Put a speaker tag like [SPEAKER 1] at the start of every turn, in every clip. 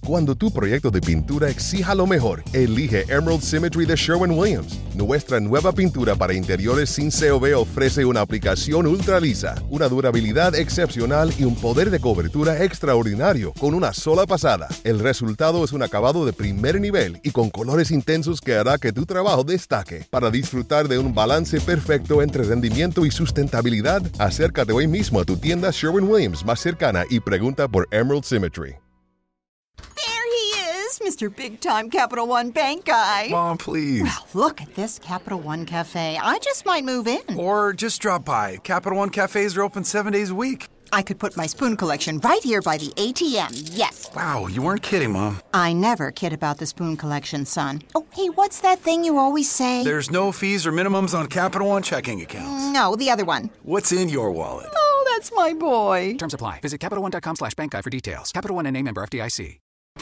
[SPEAKER 1] Cuando tu proyecto de pintura exija lo mejor, elige Emerald Symmetry de Sherwin-Williams. Nuestra nueva pintura para interiores sin COV ofrece una aplicación ultra lisa, una durabilidad excepcional y un poder de cobertura extraordinario con una sola pasada. El resultado es un acabado de primer nivel y con colores intensos que hará que tu trabajo destaque. Para disfrutar de un balance perfecto entre rendimiento y sustentabilidad, acércate hoy mismo a tu tienda Sherwin-Williams más cercana y pregunta por Emerald Symmetry.
[SPEAKER 2] Mr. Big Time Capital One Bank guy.
[SPEAKER 3] Mom, please.
[SPEAKER 2] Well, look at this Capital One Cafe. I just might move in.
[SPEAKER 3] Or just drop by. Capital One cafes are open 7 days a week.
[SPEAKER 2] I could put my spoon collection right here by the ATM, yes.
[SPEAKER 3] Wow, you weren't kidding, Mom.
[SPEAKER 2] I never kid about the spoon collection, son. Oh, hey, what's that thing you always say?
[SPEAKER 3] There's no fees or minimums on Capital One checking accounts.
[SPEAKER 2] No, the other one.
[SPEAKER 3] What's in your wallet?
[SPEAKER 2] Oh, that's my boy.
[SPEAKER 4] Terms apply. Visit CapitalOne.com/bankguy for details. Capital One NA, member FDIC.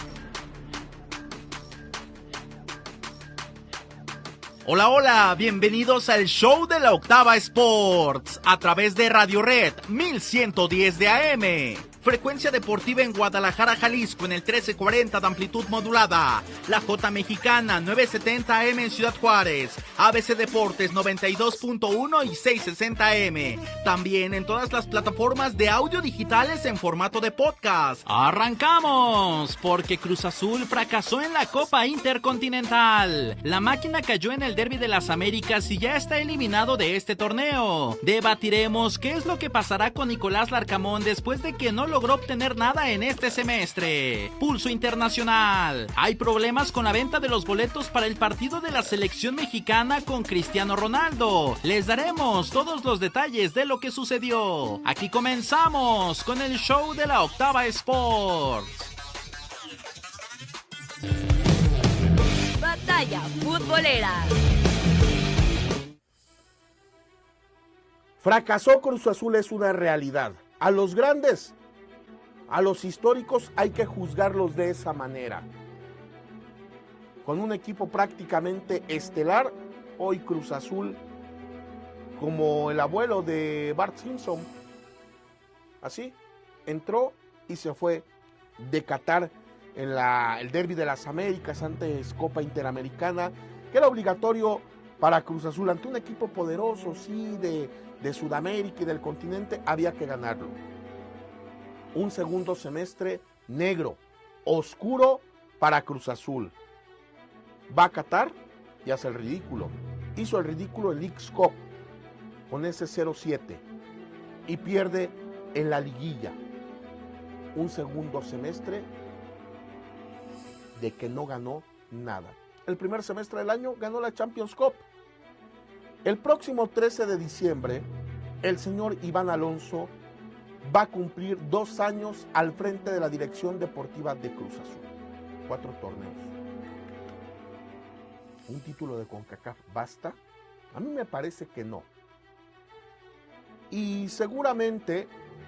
[SPEAKER 5] Hola, hola, bienvenidos al show de la Octava Sports a través de Radio Red 1110 de AM. Frecuencia deportiva en Guadalajara, Jalisco en el 1340 de amplitud modulada. La J Mexicana 970 AM en Ciudad Juárez. ABC Deportes 92.1 y 660 AM. También en todas las plataformas de audio digitales en formato de podcast. ¡Arrancamos! Porque Cruz Azul fracasó en la Copa Intercontinental. La máquina cayó en el Derbi de las Américas y ya está eliminado de este torneo. Debatiremos qué es lo que pasará con Nicolás Larcamón después de que no logró obtener nada en este semestre. Pulso internacional. Hay problemas con la venta de los boletos para el partido de la selección mexicana con Cristiano Ronaldo. Les daremos todos los detalles de lo que sucedió. Aquí comenzamos con el show de la Octava Sports.
[SPEAKER 6] Batalla futbolera.
[SPEAKER 7] Fracasó Cruz Azul es una realidad. A los grandes, a los históricos hay que juzgarlos de esa manera. Con un equipo prácticamente estelar, hoy Cruz Azul, como el abuelo de Bart Simpson, así, entró y se fue de Qatar en el Derbi de las Américas, antes Copa Interamericana, que era obligatorio para Cruz Azul. Ante un equipo poderoso, sí, de Sudamérica y del continente, había que ganarlo. Un segundo semestre negro, oscuro para Cruz Azul. Va a Qatar y hace el ridículo. Hizo el ridículo el Leagues Cup con ese 0-7 y pierde en la liguilla. Un segundo semestre de que no ganó nada. El primer semestre del año ganó la Champions Cup. El próximo 13 de diciembre, el señor Iván Alonso va a cumplir 2 años al frente de la dirección deportiva de Cruz Azul. 4 torneos. ¿Un título de CONCACAF basta? A mí me parece que no. Y seguramente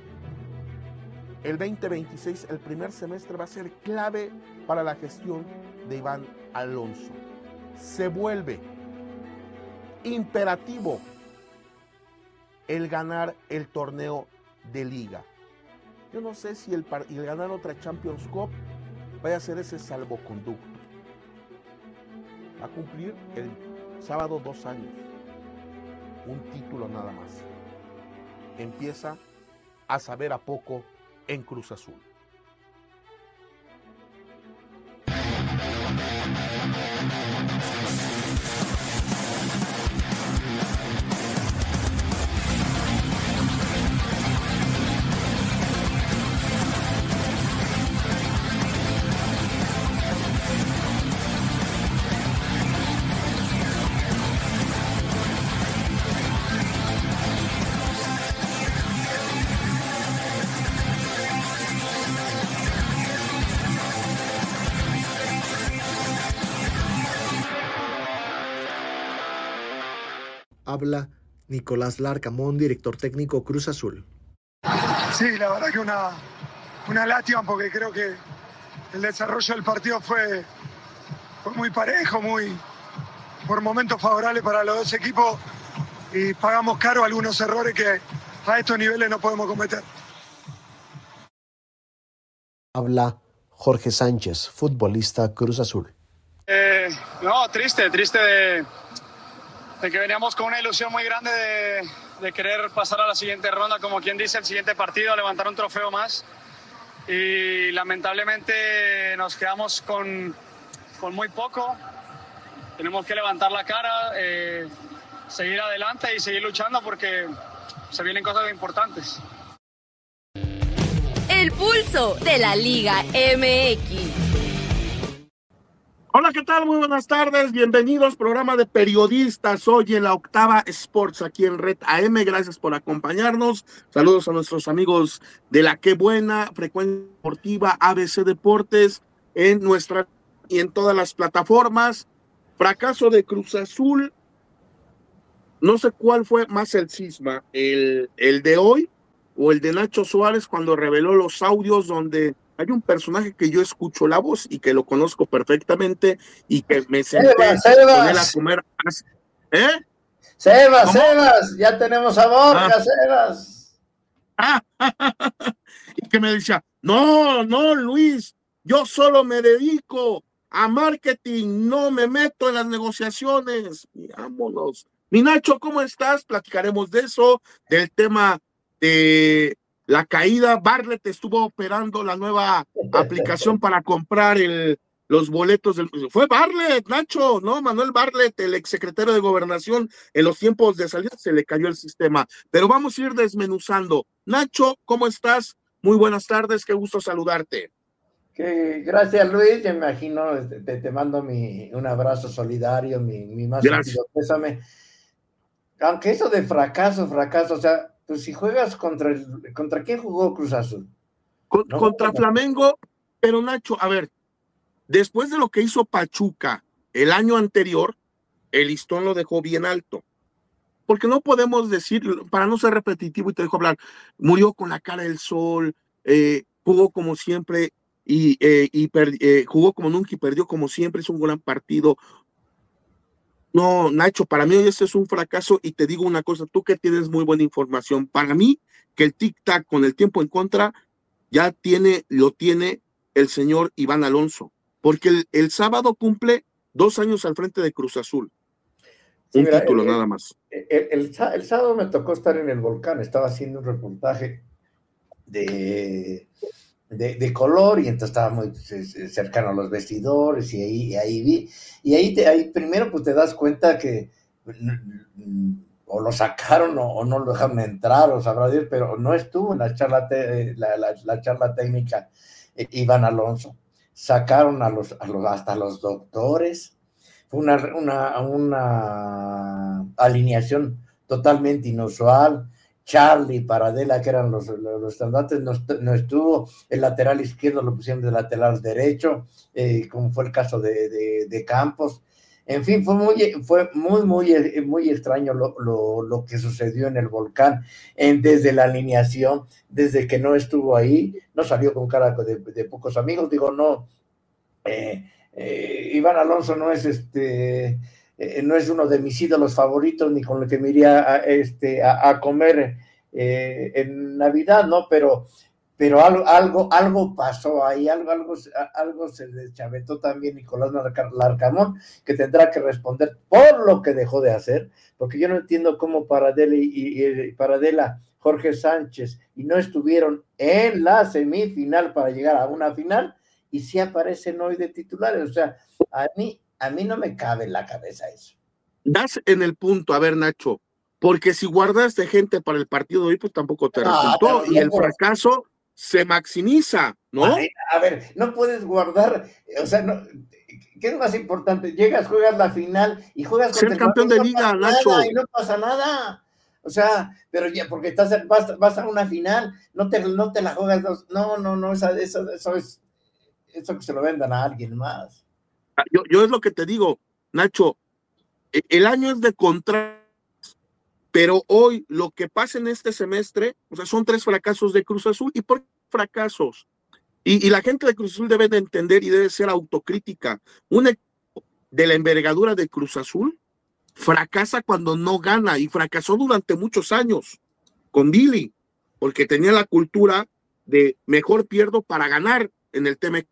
[SPEAKER 7] el 2026, el primer semestre, va a ser clave para la gestión de Iván Alonso. Se vuelve imperativo el ganar el torneo de liga. Yo no sé si el ganar otra Champions Cup vaya a ser ese salvoconducto. Va a cumplir el sábado 2 años. Un título nada más. Empieza a saber a poco en Cruz Azul.
[SPEAKER 8] Habla Nicolás Larcamón, director técnico Cruz Azul.
[SPEAKER 9] Sí, la verdad que una lástima porque creo que el desarrollo del partido fue muy parejo, por momentos favorables para los dos equipos y pagamos caro algunos errores que a estos niveles no podemos cometer.
[SPEAKER 8] Habla Jorge Sánchez, futbolista Cruz Azul.
[SPEAKER 9] No, triste de que veníamos con una ilusión muy grande de querer pasar a la siguiente ronda, como quien dice, el siguiente partido, levantar un trofeo más. Y lamentablemente nos quedamos con muy poco. Tenemos que levantar la cara, seguir adelante y seguir luchando porque se vienen cosas importantes.
[SPEAKER 6] El pulso de la Liga MX.
[SPEAKER 7] Hola, ¿qué tal? Muy buenas tardes, bienvenidos, programa de periodistas hoy en la Octava Sports aquí en Red AM, gracias por acompañarnos, saludos a nuestros amigos de la Qué Buena, Frecuencia Deportiva, ABC Deportes, en nuestra y en todas las plataformas. Fracaso de Cruz Azul, no sé cuál fue más el cisma, el de hoy o el de Nacho Suárez cuando reveló los audios donde hay un personaje que yo escucho la voz y que lo conozco perfectamente y que me senté con él a comer.
[SPEAKER 10] Sebas, ya tenemos a Borja, Sebas.
[SPEAKER 7] Y que me decía, no, Luis, yo solo me dedico a marketing, no me meto en las negociaciones. Y vámonos. Mi Nacho, ¿cómo estás? Platicaremos de eso, del tema de la caída. Bartlett estuvo operando la nueva aplicación para comprar los boletos. Fue Bartlett, Nacho, ¿no? Manuel Bartlett, el exsecretario de Gobernación, en los tiempos de salida se le cayó el sistema. Pero vamos a ir desmenuzando. Nacho, ¿cómo estás? Muy buenas tardes, qué gusto saludarte.
[SPEAKER 10] Gracias, Luis. Yo me imagino, te mando un abrazo solidario, mi más sentido pésame. Aunque eso de fracaso, o sea, pues si juegas ¿contra quién jugó Cruz Azul?
[SPEAKER 7] Contra Flamengo, pero Nacho, a ver, después de lo que hizo Pachuca el año anterior, el listón lo dejó bien alto, porque no podemos decir, para no ser repetitivo y te dejo hablar, murió con la cara del sol, jugó como siempre y jugó como nunca y perdió como siempre, es un gran partido. No, Nacho, para mí este es un fracaso y te digo una cosa, tú que tienes muy buena información, para mí que el tic-tac con el tiempo en contra ya lo tiene el señor Iván Alonso, porque el sábado cumple 2 años al frente de Cruz Azul. Sí, mira, título nada más.
[SPEAKER 10] El sábado me tocó estar en el Volcán, estaba haciendo un reportaje de color y entonces estaba muy cercano a los vestidores y ahí vi, y ahí primero pues te das cuenta que o lo sacaron o no lo dejaron entrar, o sabrá Dios, pero no estuvo en la charla técnica Iván Alonso. Sacaron hasta los doctores. Fue una alineación totalmente inusual. Charlie, Paradela, que eran los estandartes, no estuvo. El lateral izquierdo lo pusieron de lateral derecho, como fue el caso de Campos. En fin, fue muy extraño lo que sucedió en el Volcán, desde la alineación, desde que no estuvo ahí, no salió con cara de pocos amigos. Digo, no, Iván Alonso no es no es uno de mis ídolos favoritos, ni con el que me iría a comer en Navidad, ¿no? Pero algo pasó ahí, algo se deschavetó también Nicolás Larcamón, que tendrá que responder por lo que dejó de hacer, porque yo no entiendo cómo Paradela, Jorge Sánchez, y no estuvieron en la semifinal para llegar a una final, y sí aparecen hoy de titulares. O sea, a mí no me cabe en la cabeza eso.
[SPEAKER 7] Das en el punto, a ver, Nacho, porque si guardaste gente para el partido de hoy, pues tampoco te resultó, y el fracaso se maximiza, ¿no?
[SPEAKER 10] A ver, no puedes guardar, o sea, no, ¿qué es más importante? Llegas, juegas la final y juegas
[SPEAKER 7] ser campeón de liga, Nacho.
[SPEAKER 10] Y no pasa nada. O sea, pero ya, porque vas a una final, no te la juegas dos. No, eso que se lo vendan a alguien más.
[SPEAKER 7] Yo es lo que te digo, Nacho, el año es de contratos, pero hoy lo que pasa en este semestre, o sea, son 3 fracasos de Cruz Azul. ¿Y por qué fracasos? Y la gente de Cruz Azul debe de entender y debe ser autocrítica. Un equipo de la envergadura de Cruz Azul fracasa cuando no gana, y fracasó durante muchos años con Billy, porque tenía la cultura de mejor pierdo para ganar en el tema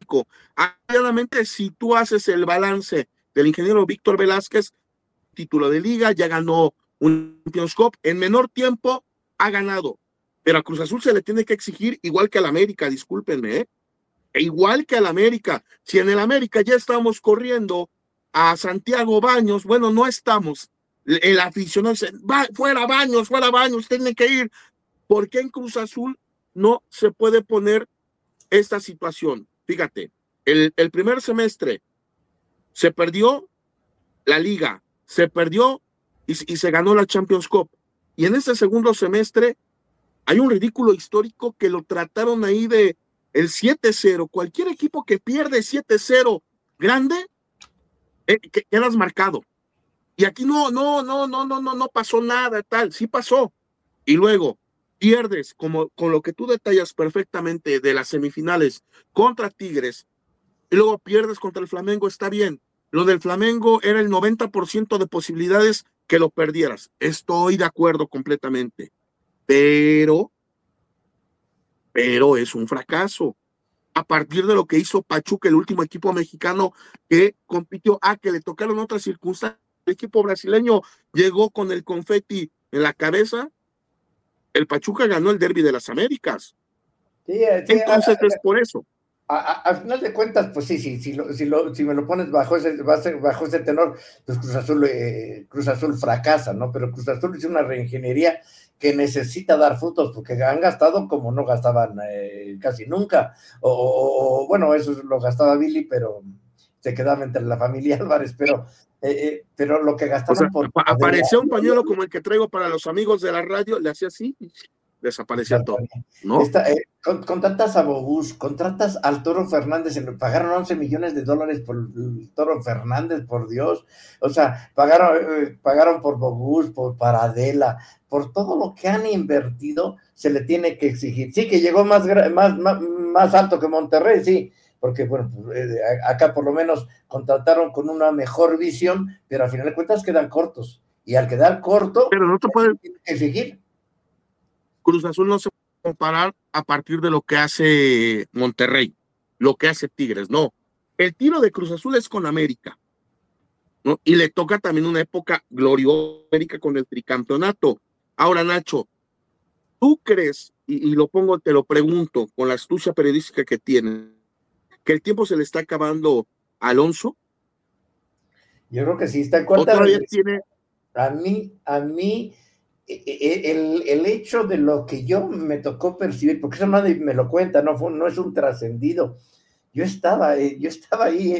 [SPEAKER 7] Obviamente, si tú haces el balance del ingeniero Víctor Velázquez, título de liga, ya ganó un Champions Cup, en menor tiempo ha ganado, pero a Cruz Azul se le tiene que exigir igual que al América, discúlpenme, igual que al América. Si en el América ya estamos corriendo a Santiago Baños, bueno, no estamos, el aficionado dice, fuera Baños, tienen que ir. ¿Por qué en Cruz Azul no se puede poner esta situación? Fíjate, el primer semestre se perdió la liga, se perdió y se ganó la Champions Cup. Y en este segundo semestre hay un ridículo histórico que lo trataron ahí de el 7-0. Cualquier equipo que pierde 7-0 grande, quedas marcado. Y aquí no pasó nada tal, sí pasó. Y luego pierdes, como con lo que tú detallas perfectamente de las semifinales contra Tigres, y luego pierdes contra el Flamengo, está bien. Lo del Flamengo era el 90% de posibilidades que lo perdieras. Estoy de acuerdo completamente. Pero es un fracaso. A partir de lo que hizo Pachuca, el último equipo mexicano que compitió, que le tocaron otras circunstancias. El equipo brasileño llegó con el confeti en la cabeza. El Pachuca ganó el Derbi de las Américas. Sí, entonces es por eso.
[SPEAKER 10] Al final de cuentas, pues sí, si me lo pones bajo ese tenor, pues Cruz Azul fracasa, ¿no? Pero Cruz Azul hizo una reingeniería que necesita dar frutos, porque han gastado como no gastaban casi nunca, bueno, eso lo gastaba Billy, pero se quedaba entre la familia Álvarez, pero lo que gastaban
[SPEAKER 7] apareció un pañuelo como el que traigo para los amigos de la radio, le hacía así, desapareció todo, ¿no?
[SPEAKER 10] Contratas a Bobús, contratas al Toro Fernández, pagaron $11 millones por el Toro Fernández, por Dios, o sea, pagaron por Bobús, por Paradela, por todo lo que han invertido, se le tiene que exigir. Sí, que llegó más alto que Monterrey, sí, porque bueno, acá por lo menos contrataron con una mejor visión, pero al final de cuentas quedan cortos, y al quedar corto,
[SPEAKER 7] pero no te pueden
[SPEAKER 10] exigir.
[SPEAKER 7] Cruz Azul no se puede comparar a partir de lo que hace Monterrey, lo que hace Tigres, no. El tiro de Cruz Azul es con América, ¿no? Y le toca también una época gloriosa América con el tricampeonato. Ahora, Nacho, ¿tú crees, y te lo pregunto, con la astucia periodística que tiene, que el tiempo se le está acabando a Alonso?
[SPEAKER 10] Yo creo que sí, está en cuenta.
[SPEAKER 7] Todavía tiene...
[SPEAKER 10] A mí, el hecho de lo que yo me tocó percibir, porque eso nadie me lo cuenta, no es un trascendido. Yo estaba ahí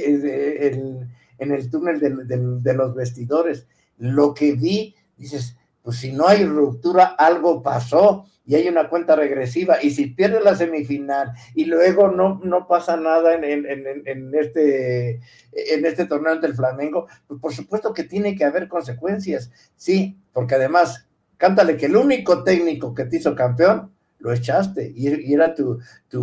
[SPEAKER 10] en el túnel de los vestidores. Lo que vi, dices, pues si no hay ruptura, algo pasó y hay una cuenta regresiva. Y si pierde la semifinal y luego no pasa nada en este torneo del Flamengo, pues por supuesto que tiene que haber consecuencias. Sí, porque además, cántale que el único técnico que te hizo campeón lo echaste, y era tu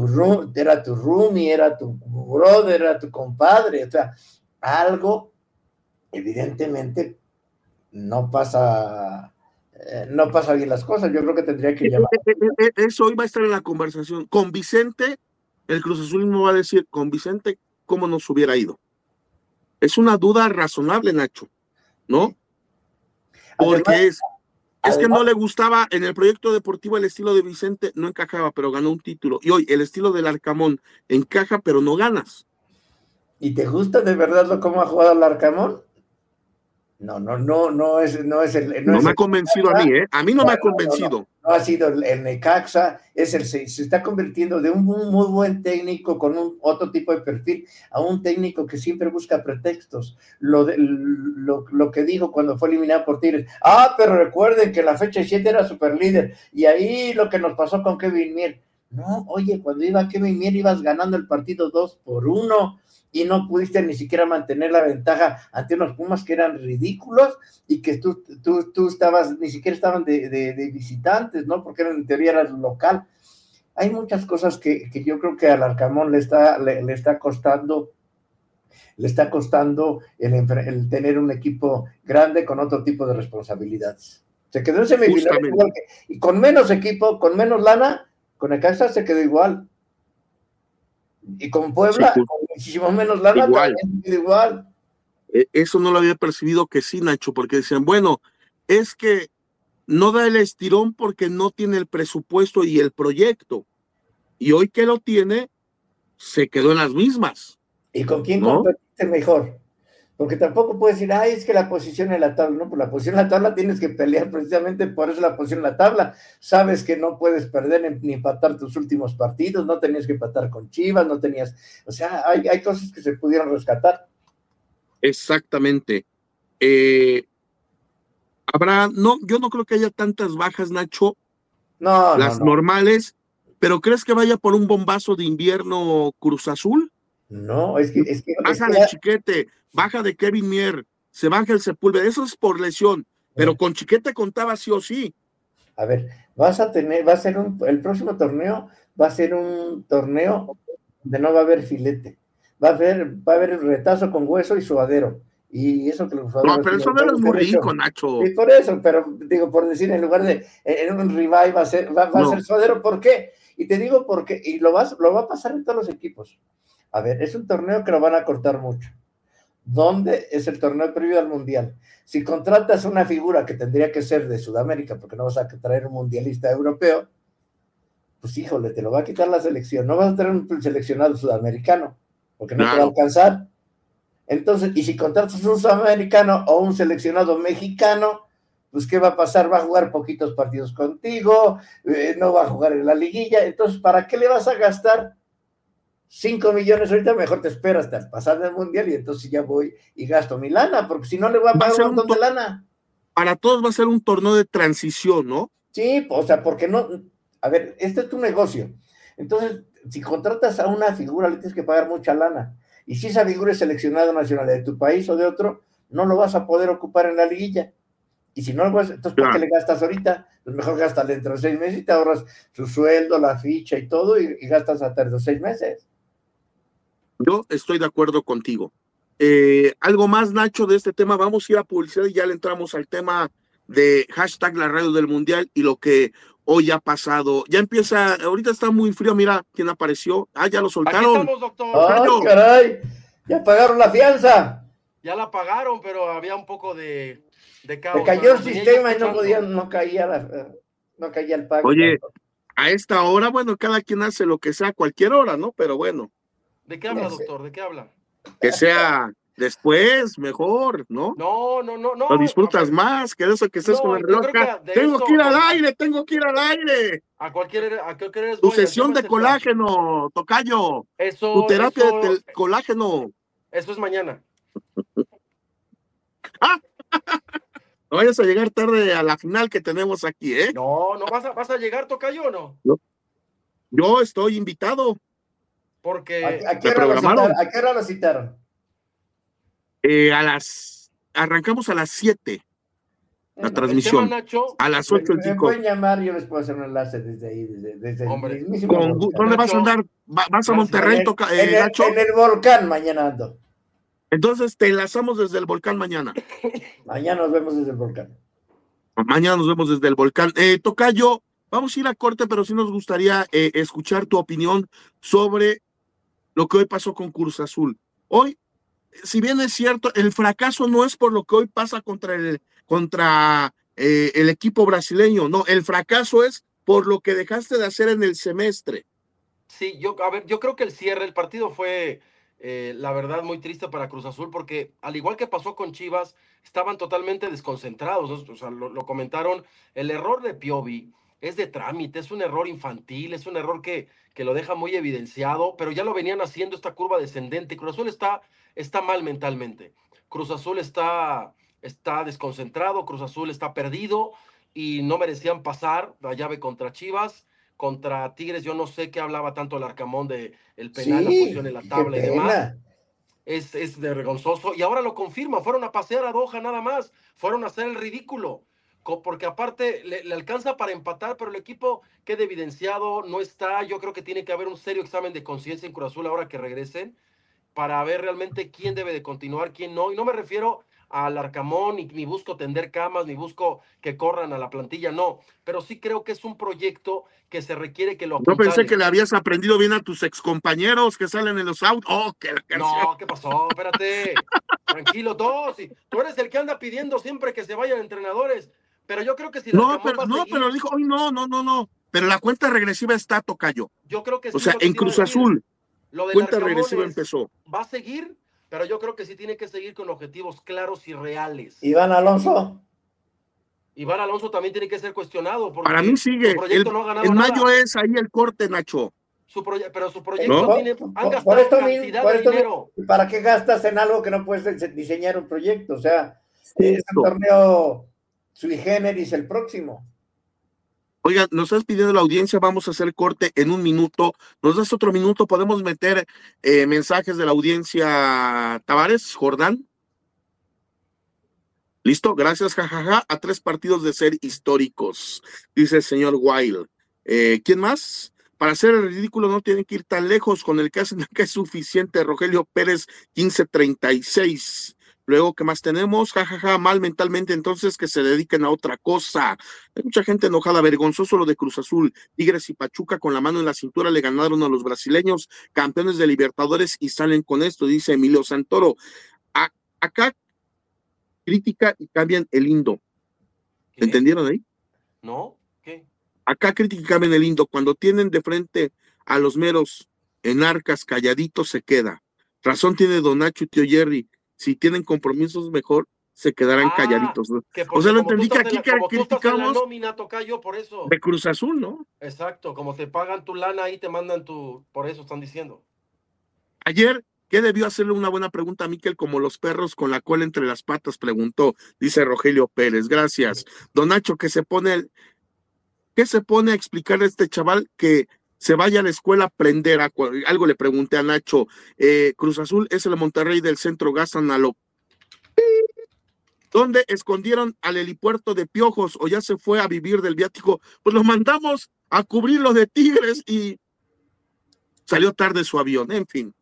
[SPEAKER 10] roomie, era tu brother, era tu compadre. O sea, algo evidentemente no pasa bien las cosas. Yo creo que tendría que llamar.
[SPEAKER 7] Eso hoy va a estar en la conversación. Con Vicente, el Cruz Azulismo va a decir, con Vicente, ¿cómo nos hubiera ido? Es una duda razonable, Nacho, ¿no? Porque es que no le gustaba en el proyecto deportivo el estilo de Vicente, no encajaba, pero ganó un título. Y hoy el estilo del Arcamón encaja, pero no ganas.
[SPEAKER 10] ¿Y te gusta de verdad cómo ha jugado el Arcamón? No es el...
[SPEAKER 7] No me ha convencido a mí, ¿eh? A mí no me ha convencido.
[SPEAKER 10] No ha sido el Necaxa, se está convirtiendo de un muy buen técnico con otro tipo de perfil a un técnico que siempre busca pretextos. Lo que dijo cuando fue eliminado por Tigres. Pero recuerden que la fecha 7 era super líder, y ahí lo que nos pasó con Kevin Mier. No, oye, cuando iba Kevin Mier ibas ganando el partido 2-1, y no pudiste ni siquiera mantener la ventaja ante unos Pumas que eran ridículos, y que tú ni siquiera estaban de visitantes, ¿no? Porque en teoría eras local. Hay muchas cosas que yo creo que al Arcamón le está costando el tener un equipo grande con otro tipo de responsabilidades. Se quedó en semifinal y con menos equipo, con menos lana, con Necaxa se quedó igual. Y con Puebla,
[SPEAKER 11] Sí,
[SPEAKER 10] con muchísimo menos lana,
[SPEAKER 11] igual.
[SPEAKER 10] también igual.
[SPEAKER 11] Eso no lo había percibido que sí, Nacho, porque decían, bueno, es que no da el estirón porque no tiene el presupuesto y el proyecto. Y hoy que lo tiene, se quedó en las mismas.
[SPEAKER 10] ¿Y con quién
[SPEAKER 11] ¿no?
[SPEAKER 10] competiste mejor? Porque tampoco puedes decir, ay, es que la posición en la tabla, no, pues la posición en la tabla tienes que pelear precisamente por eso la posición en la tabla. Sabes que no puedes perder ni empatar tus últimos partidos, no tenías que empatar con Chivas, no tenías, o sea, hay cosas que se pudieron rescatar.
[SPEAKER 11] Exactamente. Yo no creo que haya tantas bajas, Nacho, las normales, pero ¿crees que vaya por un bombazo de invierno Cruz Azul?
[SPEAKER 10] No,
[SPEAKER 11] baja de Chiquete, baja de Kevin Mier, se baja el Sepúlveda, eso es por lesión, pero con Chiquete contaba sí o sí.
[SPEAKER 10] A ver, el próximo torneo va a ser un torneo donde no va a haber filete, va a haber el retazo con hueso y suadero. Y eso que los
[SPEAKER 11] No, pero el suadero es muy rico, Nacho.
[SPEAKER 10] Y por eso, pero digo, por decir, en lugar de en un ribeye va a ser suadero, ¿por qué? Y te digo por qué, y lo va a pasar en todos los equipos. A ver, es un torneo que lo van a cortar mucho. ¿Dónde es el torneo previo al Mundial? Si contratas una figura que tendría que ser de Sudamérica, porque no vas a traer un mundialista europeo, pues híjole, te lo va a quitar la selección. No vas a traer un seleccionado sudamericano, porque no te va a alcanzar. Entonces, y si contratas un sudamericano o un seleccionado mexicano, pues ¿qué va a pasar? Va a jugar poquitos partidos contigo, no va a jugar en la liguilla. Entonces, ¿para qué le vas a gastar 5 millones ahorita? Mejor te esperas hasta pasar el Mundial y entonces ya voy y gasto mi lana, porque si no le voy a pagar un montón de lana.
[SPEAKER 11] Para todos va a ser un torneo de transición, ¿no?
[SPEAKER 10] Sí, o sea, porque no, a ver, este es tu negocio. Entonces, si contratas a una figura, le tienes que pagar mucha lana. Y si esa figura es seleccionada nacional de tu país o de otro, no lo vas a poder ocupar en la liguilla. Y si no lo vas, entonces ¿por qué le gastas ahorita? Pues mejor gástale dentro de 6 meses y te ahorras su sueldo, la ficha y todo, y gastas hasta los 6 meses.
[SPEAKER 11] Yo estoy de acuerdo contigo. Algo más, Nacho, de este tema. Vamos a ir a publicidad y ya le entramos al tema de hashtag la radio del Mundial y lo que hoy ha pasado. Ya empieza, ahorita está muy frío, mira quién apareció. Ya lo soltaron.
[SPEAKER 12] Aquí estamos, doctor.
[SPEAKER 10] ¡Ay, caray! ¡Ya pagaron la fianza!
[SPEAKER 12] Ya la pagaron, pero había un poco de caos.
[SPEAKER 10] Me cayó el sistema y no caía el pago.
[SPEAKER 11] Oye, a esta hora, bueno, cada quien hace lo que sea a cualquier hora, ¿no? Pero bueno.
[SPEAKER 12] ¿De qué habla, doctor? ¿De qué habla?
[SPEAKER 11] Que sea después, mejor, ¿no?
[SPEAKER 12] No.
[SPEAKER 11] Lo disfrutas más que de eso que estés con el reloj. Tengo que ir al aire.
[SPEAKER 12] ¿A qué hora es
[SPEAKER 11] tu sesión de colágeno, tocayo. Tu terapia de colágeno.
[SPEAKER 12] Eso es mañana.
[SPEAKER 11] No vayas a llegar tarde a la final que tenemos aquí, ¿eh?
[SPEAKER 12] No, ¿vas a llegar, tocayo, o no?
[SPEAKER 11] Yo estoy invitado.
[SPEAKER 12] Porque
[SPEAKER 10] ¿A qué hora lo citaron?
[SPEAKER 11] Arrancamos a las 7 la transmisión.
[SPEAKER 12] Tema, Nacho,
[SPEAKER 11] a las 8 el
[SPEAKER 10] me pueden llamar, yo les puedo hacer un enlace desde ahí, desde
[SPEAKER 12] Hombre,
[SPEAKER 11] ¿dónde vas a andar? ¿Vas a Monterrey, Nacho?
[SPEAKER 10] En el volcán mañana ando.
[SPEAKER 11] Entonces te enlazamos desde el volcán mañana.
[SPEAKER 10] Mañana nos vemos desde el volcán.
[SPEAKER 11] Mañana nos vemos desde el volcán. Tocayo, vamos a ir a corte, pero sí nos gustaría escuchar tu opinión sobre lo que hoy pasó con Cruz Azul. Hoy, si bien es cierto, el fracaso no es por lo que hoy pasa contra el equipo brasileño, no, el fracaso es por lo que dejaste de hacer en el semestre.
[SPEAKER 12] Sí, yo creo que el cierre del partido fue, la verdad, muy triste para Cruz Azul, porque al igual que pasó con Chivas, estaban totalmente desconcentrados, ¿no? O sea, lo comentaron, el error de Piovi es de trámite, es un error infantil, es un error que lo deja muy evidenciado, pero ya lo venían haciendo esta curva descendente. Cruz Azul está mal mentalmente. Cruz Azul está desconcentrado, Cruz Azul está perdido y no merecían pasar la llave contra Chivas. Contra Tigres, yo no sé qué hablaba tanto el Arcamón de el penal, la posición en la tabla y demás. Es vergonzoso. Y ahora lo confirma, fueron a pasear a Doha nada más, fueron a hacer el ridículo. Porque aparte le alcanza para empatar, pero el equipo queda evidenciado, no está. Yo creo que tiene que haber un serio examen de conciencia en Cruz Azul ahora que regresen, para ver realmente quién debe de continuar, quién no. Y no me refiero al Arcamón, ni busco tender camas, ni busco que corran a la plantilla, no, pero sí creo que es un proyecto que se requiere que lo
[SPEAKER 11] Yo pensé
[SPEAKER 12] apuntales.
[SPEAKER 11] que le habías aprendido bien a tus excompañeros que salen en los autos. ¡Oh, qué la canción!
[SPEAKER 12] No, ¿qué pasó? Espérate, tranquilo todos, tú eres el que anda pidiendo siempre que se vayan entrenadores, pero yo creo que si el
[SPEAKER 11] No,
[SPEAKER 12] Arcamón
[SPEAKER 11] pero,
[SPEAKER 12] va a
[SPEAKER 11] no,
[SPEAKER 12] seguir,
[SPEAKER 11] pero dijo, hoy no. Pero la cuenta regresiva está, tocayo.
[SPEAKER 12] yo creo que sí.
[SPEAKER 11] O sea,
[SPEAKER 12] lo que
[SPEAKER 11] en
[SPEAKER 12] te iba a
[SPEAKER 11] Cruz
[SPEAKER 12] decir,
[SPEAKER 11] Azul,
[SPEAKER 12] lo del
[SPEAKER 11] cuenta
[SPEAKER 12] Arcamón
[SPEAKER 11] regresiva
[SPEAKER 12] es,
[SPEAKER 11] empezó.
[SPEAKER 12] va a seguir, pero yo creo que sí tiene que seguir con objetivos claros y reales.
[SPEAKER 10] Iván Alonso.
[SPEAKER 12] Iván Alonso también tiene que ser cuestionado porque
[SPEAKER 11] Para mí sigue.
[SPEAKER 12] su proyecto no ha ganado
[SPEAKER 11] En mayo
[SPEAKER 12] nada.
[SPEAKER 11] es ahí el corte, Nacho.
[SPEAKER 12] Pero su proyecto
[SPEAKER 11] ¿No?
[SPEAKER 12] tiene, han
[SPEAKER 10] Por
[SPEAKER 12] gastado
[SPEAKER 10] esto
[SPEAKER 12] cantidad
[SPEAKER 10] por
[SPEAKER 12] de
[SPEAKER 10] esto
[SPEAKER 12] dinero.
[SPEAKER 10] ¿para qué gastas en algo que no puedes diseñar un proyecto? O sea, es
[SPEAKER 11] Esto.
[SPEAKER 10] un torneo sui generis el próximo.
[SPEAKER 11] Oiga, nos estás pidiendo la audiencia, vamos a hacer corte en un minuto. ¿Nos das otro minuto? ¿Podemos meter mensajes de la audiencia? Tavares, Jordán. ¿Listo? Gracias, jajaja. A 3 partidos de ser históricos, dice el señor Wild. ¿Quién más? Para hacer el ridículo no tienen que ir tan lejos, con el que hacen acá es suficiente. Rogelio Pérez, 1536. Luego, ¿qué más tenemos? Jajaja, mal mentalmente, entonces que se dediquen a otra cosa. Hay mucha gente enojada, vergonzoso lo de Cruz Azul. Tigres y Pachuca con la mano en la cintura le ganaron a los brasileños, campeones de Libertadores, y salen con esto, dice Emilio Santoro. Acá crítica y cambian el lindo.
[SPEAKER 12] ¿Qué?
[SPEAKER 11] ¿Entendieron ahí?
[SPEAKER 12] ¿No? ¿Qué?
[SPEAKER 11] Acá crítica y cambian el lindo. Cuando tienen de frente a los meros enarcas calladitos se queda. Razón tiene Don Nacho y Tío Jerry. Si tienen compromisos mejor, se quedarán calladitos. O sea, lo entendí que aquí que criticamos
[SPEAKER 12] nómina, tocayo, por eso.
[SPEAKER 11] de Cruz Azul, ¿no?
[SPEAKER 12] Exacto, como te pagan tu lana, ahí te mandan por eso están diciendo.
[SPEAKER 11] Ayer, ¿qué debió hacerle una buena pregunta a Miquel como los perros con la cola entre las patas? Preguntó, dice Rogelio Pérez. Gracias. Don Nacho, ¿qué se pone a explicar a este chaval que se vaya a la escuela a aprender? Algo le pregunté a Nacho. Cruz Azul es el Monterrey del centro, gastan a lo... ¿Dónde escondieron al helipuerto de Piojos o ya se fue a vivir del viático? Pues lo mandamos a cubrir los de Tigres y salió tarde su avión, en fin.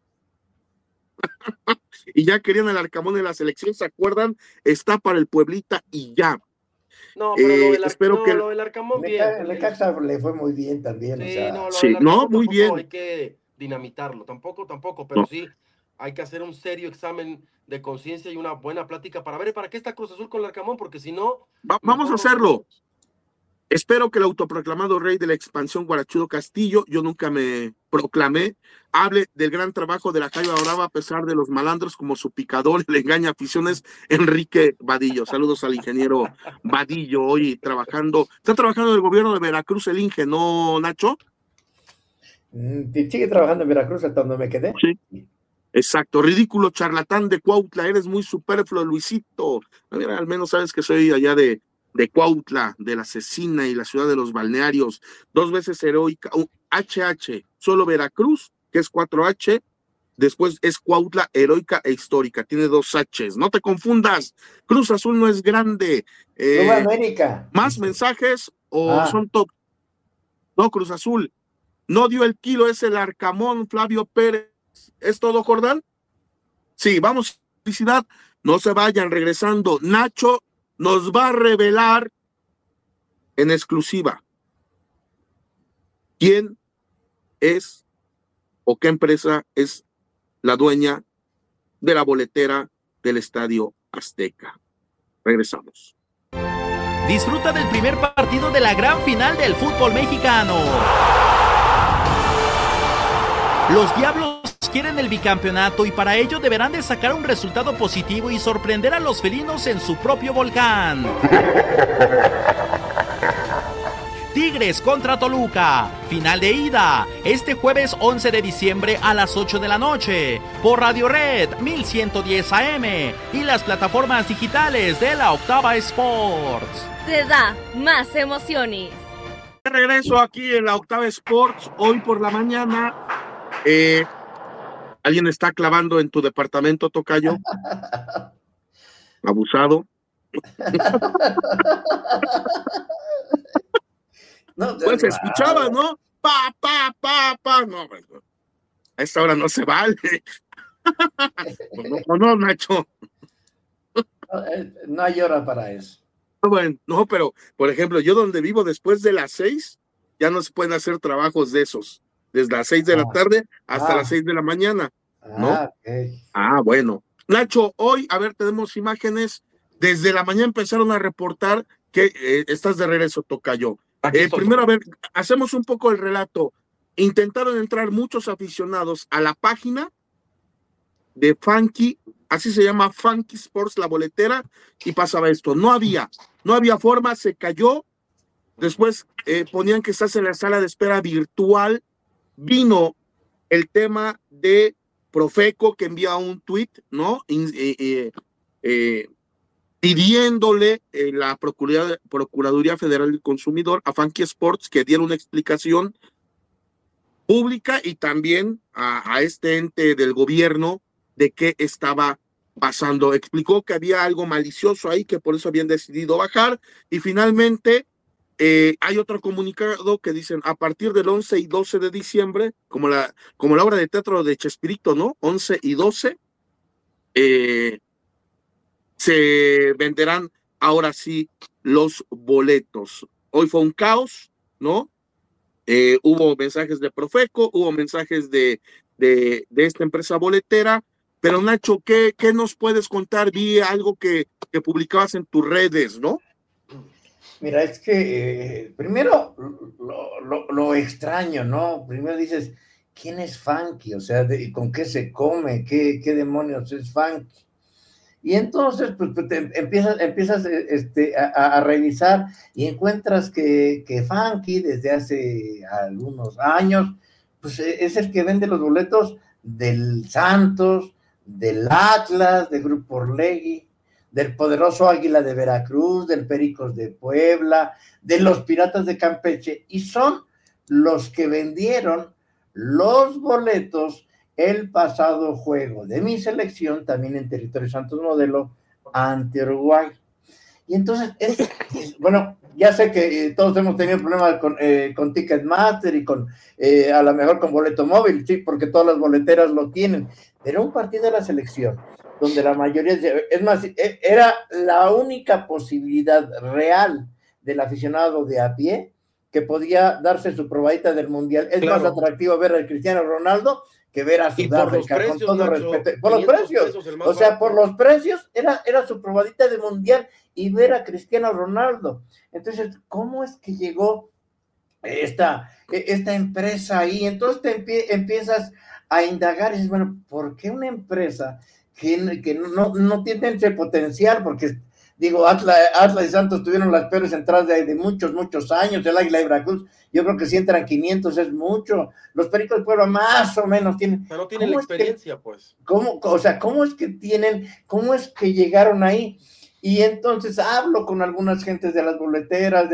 [SPEAKER 11] Y ya querían el Arcamón en la selección, ¿se acuerdan? Está para el Pueblita y ya.
[SPEAKER 12] No, pero
[SPEAKER 11] espero que
[SPEAKER 12] lo del Arcamón bien.
[SPEAKER 10] El Caxa le fue muy bien también.
[SPEAKER 12] Sí,
[SPEAKER 10] o sea,
[SPEAKER 12] no,
[SPEAKER 11] sí, no, muy bien.
[SPEAKER 12] Hay que dinamitarlo, tampoco, pero
[SPEAKER 11] No.
[SPEAKER 12] sí hay que hacer un serio examen de conciencia y una buena plática para ver para qué está Cruz Azul con el Arcamón, porque si no...
[SPEAKER 11] Vamos a hacerlo. Espero que el autoproclamado rey de la expansión Guarachudo Castillo, yo nunca me proclamé, hable del gran trabajo de la Jaiba Brava a pesar de los malandros como su picador y le engaña aficiones, Enrique Vadillo. Saludos al ingeniero Vadillo, hoy está trabajando en el gobierno de Veracruz el Inge, ¿no, Nacho?
[SPEAKER 10] Sigue trabajando en Veracruz hasta donde me quedé.
[SPEAKER 11] Sí. Exacto, ridículo charlatán de Cuautla, eres muy superfluo, Luisito. Mira, al menos sabes que soy allá de Cuautla, de la Cecina y la ciudad de los balnearios, 2 veces heroica, HH, solo Veracruz, que es 4H, después es Cuautla, heroica e histórica, tiene 2 Hs, no te confundas, Cruz Azul no es grande.
[SPEAKER 10] América.
[SPEAKER 11] ¿Más mensajes o son top? No, Cruz Azul, no dio el kilo, es el Arcamón, Flavio Pérez. ¿Es todo, Jordán? Sí, vamos, felicidad, no se vayan, regresando, Nacho nos va a revelar en exclusiva quién es o qué empresa es la dueña de la boletera del Estadio Azteca. Regresamos.
[SPEAKER 5] Disfruta del primer partido de la gran final del fútbol mexicano. Los Diablos quieren el bicampeonato y para ello deberán de sacar un resultado positivo y sorprender a los felinos en su propio volcán. Tigres contra Toluca, final de ida, este jueves 11 de diciembre a las 8 de la noche, por Radio Red 1110 AM y las plataformas digitales de la Octava Sports.
[SPEAKER 6] Te da más emociones.
[SPEAKER 11] Regreso aquí en la Octava Sports, hoy por la mañana. ¿Alguien está clavando en tu departamento, tocayo? Abusado.
[SPEAKER 10] No,
[SPEAKER 11] pues se escuchaba, ¿no? Pa. No, a esta hora no se vale. No, Nacho.
[SPEAKER 10] No hay hora para eso.
[SPEAKER 11] Bueno, no, pero, por ejemplo, yo donde vivo después de las 6, ya no se pueden hacer trabajos de esos, desde las 6 de la tarde hasta las 6 de la mañana, ¿no?
[SPEAKER 10] Okay.
[SPEAKER 11] Bueno. Nacho, hoy, a ver, tenemos imágenes, desde la mañana empezaron a reportar que estás de regreso, tocayo. Primero, a ver, hacemos un poco el relato. Intentaron entrar muchos aficionados a la página de Funky, así se llama, Funky Sports, la boletera, y pasaba esto. No había forma, se cayó. Después ponían que estás en la sala de espera virtual. Vino el tema de Profeco, que envía un tuit, ¿no? Pidiéndole la Procuraduría Federal del Consumidor a Funky Sports que diera una explicación pública y también a este ente del gobierno de qué estaba pasando. Explicó que había algo malicioso ahí, que por eso habían decidido bajar, y finalmente hay otro comunicado que dicen a partir del 11 y 12 de diciembre, como la obra de teatro de Chespirito, ¿no? 11 y 12, se venderán ahora sí los boletos. Hoy fue un caos, ¿no? Hubo mensajes de Profeco, hubo mensajes de esta empresa boletera, pero Nacho, ¿qué nos puedes contar? Vi algo que publicabas en tus redes, ¿no?
[SPEAKER 10] Mira, es que primero lo extraño, ¿no? Primero dices, ¿quién es Funky? O sea, ¿con qué se come? ¿Qué demonios es Funky? Y entonces, pues empiezas a revisar y encuentras que Funky desde hace algunos años, pues es el que vende los boletos del Santos, del Atlas, del Grupo Orlegui, del poderoso Águila de Veracruz, del Pericos de Puebla, de los Piratas de Campeche, y son los que vendieron los boletos el pasado juego de mi selección, también en territorio Santos Modelo, ante Uruguay. Y entonces, bueno, ya sé que todos hemos tenido problemas con Ticketmaster y a lo mejor con boleto móvil, sí, porque todas las boleteras lo tienen, pero un partido de la selección, donde la mayoría, es más, era la única posibilidad real del aficionado de a pie que podía darse su probadita del Mundial. Es más atractivo ver al Cristiano Ronaldo que ver a Sudáfrica, con todo respeto. Por los precios, o sea, por los precios, era su probadita de Mundial y ver a Cristiano Ronaldo. Entonces, ¿cómo es que llegó esta empresa ahí? Entonces te empiezas a indagar y dices, bueno, ¿por qué una empresa que no tiene ese potencial? Porque digo, Atlas y Santos tuvieron las peores entradas de muchos años. El Águila de Veracruz, yo creo que si entran 500 es mucho. Los Pericos de Puebla más o menos tienen.
[SPEAKER 12] Pero tienen la experiencia, pues.
[SPEAKER 10] ¿Cómo es que llegaron ahí? Y entonces hablo con algunas gentes de las boleteras,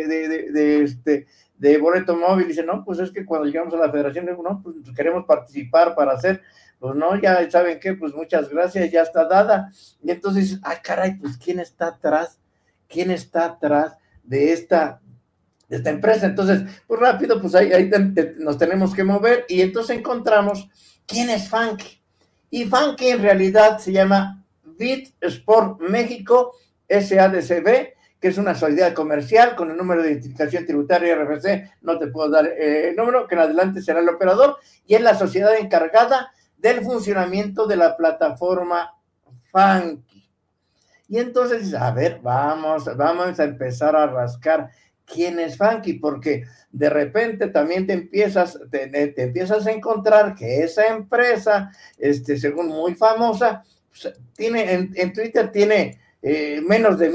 [SPEAKER 10] de boleto móvil, y dicen, no, pues es que cuando llegamos a la federación, digo, no, pues queremos participar para hacer. Pues no, ya saben qué, pues muchas gracias, ya está dada. Y entonces, caray, pues ¿quién está atrás? ¿Quién está atrás de esta empresa? Entonces, pues rápido, pues ahí nos tenemos que mover, y entonces encontramos quién es Funky. Y Funky en realidad se llama Bit Sport México SADCB, que es una sociedad comercial con el número de identificación tributaria RFC, no te puedo dar el número, que en adelante será el operador, y es la sociedad encargada del funcionamiento de la plataforma Funky. Y entonces, a ver, vamos a empezar a rascar quién es Funky, porque de repente también te empiezas a encontrar que esa empresa, según muy famosa, pues, tiene en Twitter tiene menos de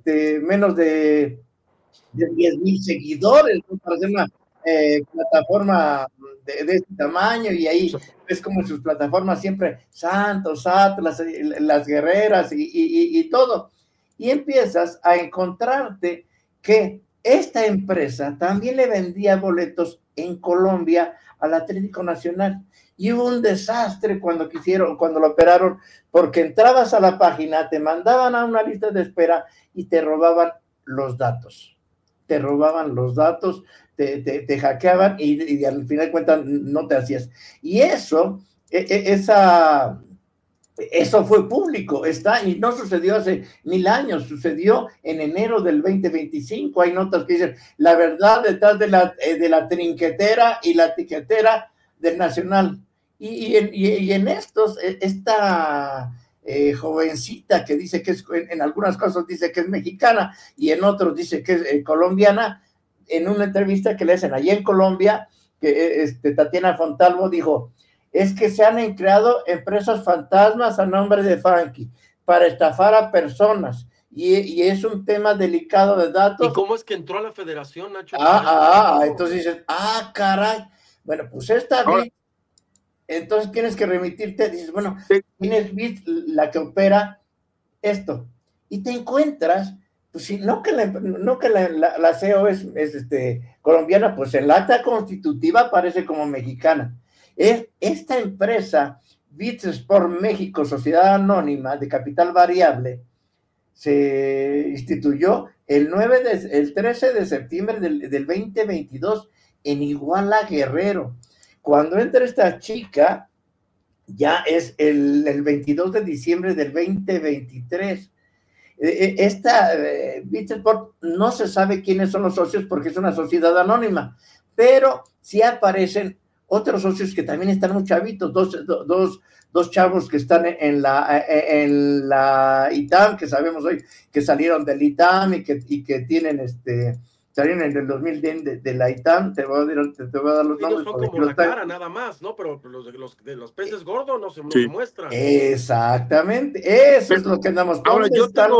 [SPEAKER 10] 10,000 seguidores, ¿no? Para hacer una plataforma de este tamaño, y ahí ves como en sus plataformas siempre Santos, Atlas, las guerreras y todo, y empiezas a encontrarte que esta empresa también le vendía boletos en Colombia al Atlético Nacional, y hubo un desastre cuando lo operaron, porque entrabas a la página, te mandaban a una lista de espera y te robaban los datos, te hackeaban, y al final de cuentas no te hacías. Y esa Eso fue público, y no sucedió hace 1000 años, sucedió en enero del 2025. Hay notas que dicen la verdad detrás de la trinquetera y la tiquetera del Nacional. Y en esta jovencita que dice que es, en algunos casos dice que es mexicana y en otros dice que es colombiana, en una entrevista que le hacen allá en Colombia, que Tatiana Fontalvo dijo: es que se han creado empresas fantasmas a nombre de Funky para estafar a personas, y es un tema delicado de datos.
[SPEAKER 12] ¿Y cómo es que entró a la federación, Nacho?
[SPEAKER 10] Entonces dices, caray, bueno, pues esta BIT, entonces tienes que remitirte, dices, bueno, tienes BIT la que opera esto, y te encuentras, pues si no que la CEO es colombiana, pues en la acta constitutiva aparece como mexicana. Esta empresa, BIT Sport México, sociedad anónima de capital variable, se instituyó el 13 de septiembre del 2022 en Iguala, Guerrero. Cuando entra esta chica, ya es el 22 de diciembre del 2023. Esta BIT Sport no se sabe quiénes son los socios porque es una sociedad anónima, pero sí aparecen otros socios que también están muy chavitos, dos chavos que están en la ITAM, que sabemos hoy que salieron del ITAM y que tienen salieron en el 2010 de la ITAM. Te voy a dar los nombres.
[SPEAKER 12] Son como la cara nada más, ¿no? Pero los peces gordos no se muestran.
[SPEAKER 10] Exactamente, eso es lo que andamos.
[SPEAKER 11] Ahora yo tengo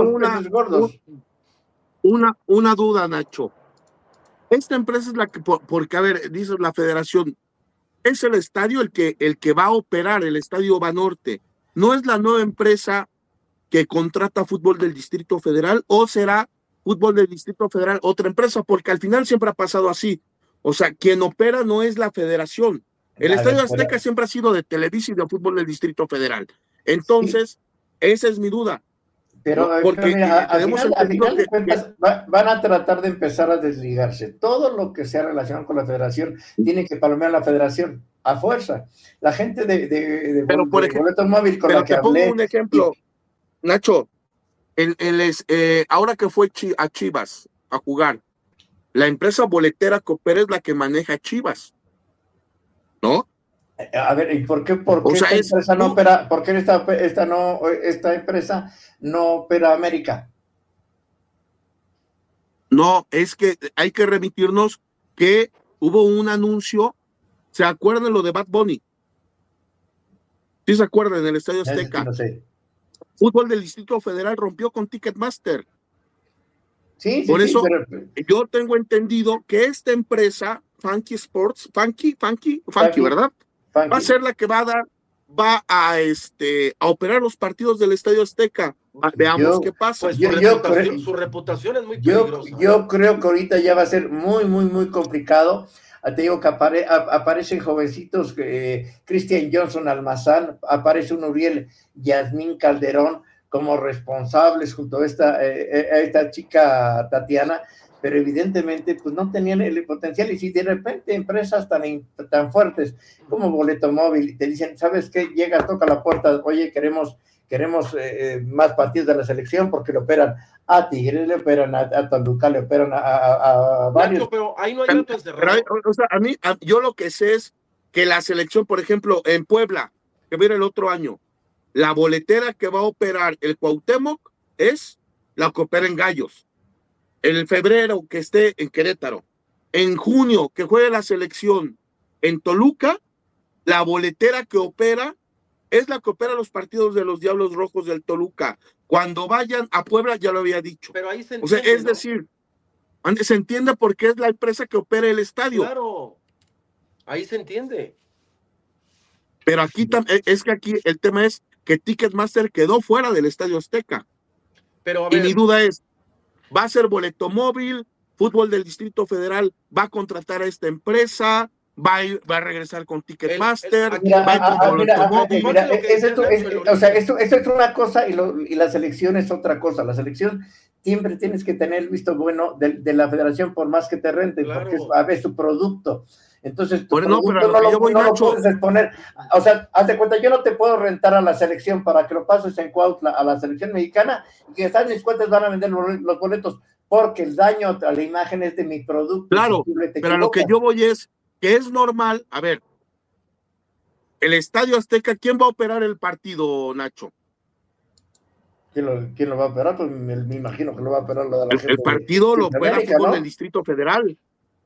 [SPEAKER 11] una duda, Nacho. Esta empresa es la que, porque a ver, dice la federación, es el estadio el que va a operar, el Estadio Banorte. ¿No es la nueva empresa que contrata fútbol del Distrito Federal, o será fútbol del Distrito Federal otra empresa? Porque al final siempre ha pasado así. O sea, quien opera no es la federación. El Estadio Azteca siempre ha sido de Televisa y de fútbol del Distrito Federal. Entonces, esa es mi duda.
[SPEAKER 10] Pero
[SPEAKER 11] porque
[SPEAKER 10] al final de cuentas, van a tratar de empezar a desligarse. Todo lo que sea relacionado con la federación tiene que palomear la federación a fuerza. La gente de Boleto Móvil con la que hablé.
[SPEAKER 11] Pongo un ejemplo, Nacho. Ahora que fue a Chivas a jugar, la empresa boletera que opera es la que maneja Chivas, ¿no?
[SPEAKER 10] A ver, ¿y por qué esta empresa no opera? ¿Por qué esta empresa no opera América?
[SPEAKER 11] No, es que hay que remitirnos que hubo un anuncio. ¿Se acuerdan lo de Bad Bunny? ¿Sí se acuerdan? En el Estadio Azteca.
[SPEAKER 10] No sé.
[SPEAKER 11] Fútbol del Distrito Federal rompió con Ticketmaster.
[SPEAKER 10] Sí,
[SPEAKER 11] por eso
[SPEAKER 10] pero
[SPEAKER 11] yo tengo entendido que esta empresa, Funky Sports, Funky, ¿verdad? Funky. Va a ser la que va a operar los partidos del Estadio Azteca. Veamos qué pasa.
[SPEAKER 12] Pues su reputación es muy peligrosa.
[SPEAKER 10] Yo creo que ahorita ya va a ser muy, muy, muy complicado. Te digo que aparecen jovencitos, Christian Johnson Almazán, aparece un Uriel Yasmín Calderón como responsables junto a esta chica Tatiana, pero evidentemente pues no tenían el potencial. Y si de repente empresas tan fuertes como Boleto Móvil te dicen, ¿sabes qué? Llega, toca la puerta, oye, queremos más partidos de la selección, porque le operan a Tigres, le operan a Toluca, le operan a varios.
[SPEAKER 12] Nacho, pero ahí no hay datos cerrados.
[SPEAKER 11] O sea, yo lo que sé es que la selección, por ejemplo, en Puebla, que viene el otro año, la boletera que va a operar el Cuauhtémoc es la que opera en Gallos. En febrero que esté en Querétaro. En junio que juegue la selección en Toluca, la boletera que opera es la que opera los partidos de los Diablos Rojos del Toluca. Cuando vayan a Puebla, ya lo había dicho.
[SPEAKER 12] Pero ahí se entiende,
[SPEAKER 11] o sea, es decir, se entiende porque es la empresa que opera el estadio.
[SPEAKER 12] Claro, ahí se entiende.
[SPEAKER 11] Pero aquí es que aquí el tema es que Ticketmaster quedó fuera del Estadio Azteca.
[SPEAKER 12] Pero, a ver,
[SPEAKER 11] y mi duda es, ¿va a ser Boleto Móvil? ¿Fútbol del Distrito Federal va a contratar a esta empresa? ¿Va a regresar con Ticketmaster?
[SPEAKER 10] O sea, esto es una cosa y la selección es otra cosa. La selección siempre tienes que tener el visto bueno de la federación, por más que te renten, claro, porque es su producto. Entonces, tu
[SPEAKER 11] no,
[SPEAKER 10] producto
[SPEAKER 11] pero yo voy,
[SPEAKER 10] no lo
[SPEAKER 11] Nacho.
[SPEAKER 10] puedes exponer. O sea, hazte cuenta, yo no te puedo rentar a la selección para que lo pases en Cuautla a la selección mexicana y que están mis cuentas van a vender los boletos porque el daño a la imagen es de mi producto.
[SPEAKER 11] Claro, pero a lo que yo voy es que es normal. A ver, el Estadio Azteca, ¿quién va a operar el partido, Nacho?
[SPEAKER 10] ¿Quién lo va a operar? Pues me imagino que lo va a operar la de la
[SPEAKER 11] El partido lo opera Fútbol del Distrito Federal.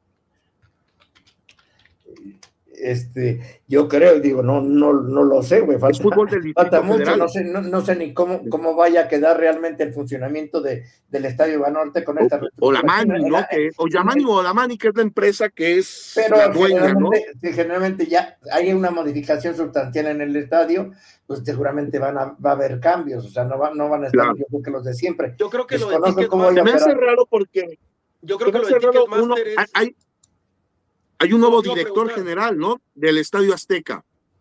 [SPEAKER 10] Yo creo, digo, no lo sé, güey, falta mucho,
[SPEAKER 11] federal.
[SPEAKER 10] no sé ni cómo vaya a quedar realmente el funcionamiento del Estadio Banorte con esta
[SPEAKER 11] o la Mani, ¿no? O la Mani, que es la empresa que es la dueña, ¿no?
[SPEAKER 10] Si generalmente ya hay una modificación sustancial en el estadio, pues seguramente va a haber cambios, o sea, no van a estar, yo creo que los de siempre.
[SPEAKER 12] Yo creo que
[SPEAKER 11] me hace raro porque
[SPEAKER 12] yo creo que lo de Ticketmaster es...
[SPEAKER 11] Hay un nuevo director general, ¿no? Del Estadio Azteca,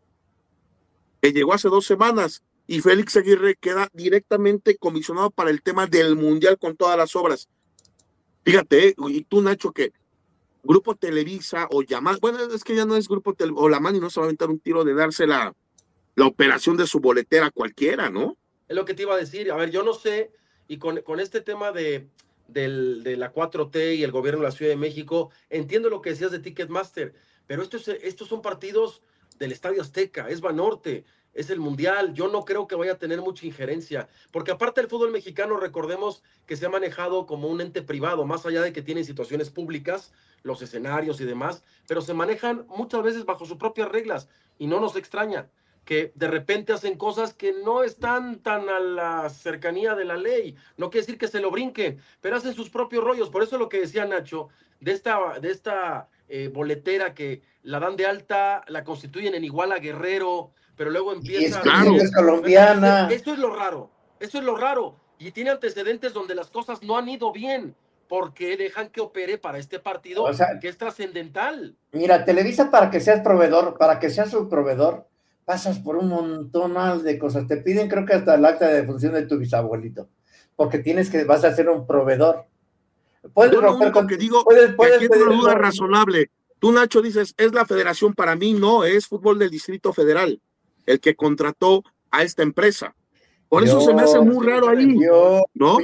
[SPEAKER 11] que llegó hace 2 semanas, y Félix Aguirre queda directamente comisionado para el tema del Mundial con todas las obras. Fíjate, y tú, Nacho, que Grupo Televisa o Yamal, bueno, es que ya no es Grupo Televisa, o la Mani no se va a aventar un tiro de darse la operación de su boletera a cualquiera, ¿no?
[SPEAKER 12] Es lo que te iba a decir. A ver, yo no sé, y con este tema de la 4T y el gobierno de la Ciudad de México, entiendo lo que decías de Ticketmaster, pero estos son partidos del Estadio Azteca, es Banorte, es el Mundial. Yo no creo que vaya a tener mucha injerencia, porque aparte del fútbol mexicano, recordemos que se ha manejado como un ente privado, más allá de que tienen situaciones públicas, los escenarios y demás, pero se manejan muchas veces bajo sus propias reglas, y no nos extraña que de repente hacen cosas que no están tan a la cercanía de la ley. No quiere decir que se lo brinquen, pero hacen sus propios rollos. Por eso lo que decía Nacho, de esta boletera que la dan de alta, la constituyen en Iguala Guerrero, pero luego empieza...
[SPEAKER 10] Es colombiana.
[SPEAKER 12] Esto es lo raro. Y tiene antecedentes donde las cosas no han ido bien, porque dejan que opere para este partido, o sea, que es trascendental.
[SPEAKER 10] Mira, Televisa, para que seas su proveedor, pasas por un montón de cosas. Te piden, creo que hasta el acta de defunción de tu bisabuelito, porque vas a ser un proveedor.
[SPEAKER 11] Yo lo único que digo, que aquí es una duda razonable. Tú, Nacho, dices, es la federación. Para mí no, es Fútbol del Distrito Federal el que contrató a esta empresa. Por eso se me hace muy raro ahí, ¿no?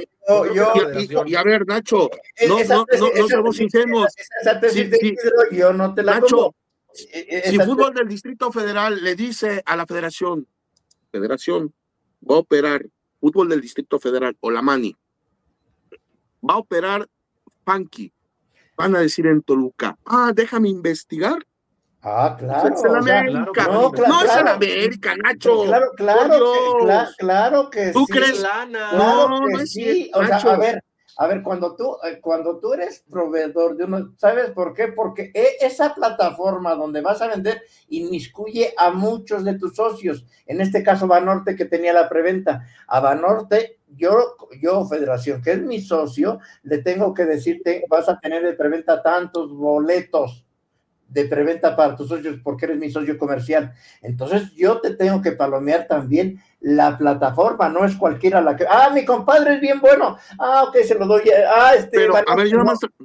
[SPEAKER 11] Y a ver, Nacho, no somos ingenuos.
[SPEAKER 10] Yo no te la
[SPEAKER 11] Nacho,
[SPEAKER 10] como.
[SPEAKER 11] Si Fútbol del Distrito Federal le dice a la federación, va a operar Fútbol del Distrito Federal o la Mani, va a operar Funky, van a decir en Toluca, déjame investigar.
[SPEAKER 10] Claro.
[SPEAKER 11] Es en América. No es en América, Nacho.
[SPEAKER 10] Claro que
[SPEAKER 11] ¿Tú
[SPEAKER 10] sí.
[SPEAKER 11] crees?
[SPEAKER 10] No es sí. O sea, a ver, cuando tú eres proveedor de uno, ¿sabes por qué? Porque esa plataforma donde vas a vender inmiscuye a muchos de tus socios. En este caso, Banorte, que tenía la preventa. A Banorte, yo, Federación, que es mi socio, le tengo que decirte, vas a tener de preventa tantos boletos de preventa para tus socios porque eres mi socio comercial. Entonces yo te tengo que palomear también la plataforma, no es cualquiera la que, mi compadre es bien bueno, ok, se lo doy,
[SPEAKER 11] pero
[SPEAKER 10] bueno,
[SPEAKER 11] a ver,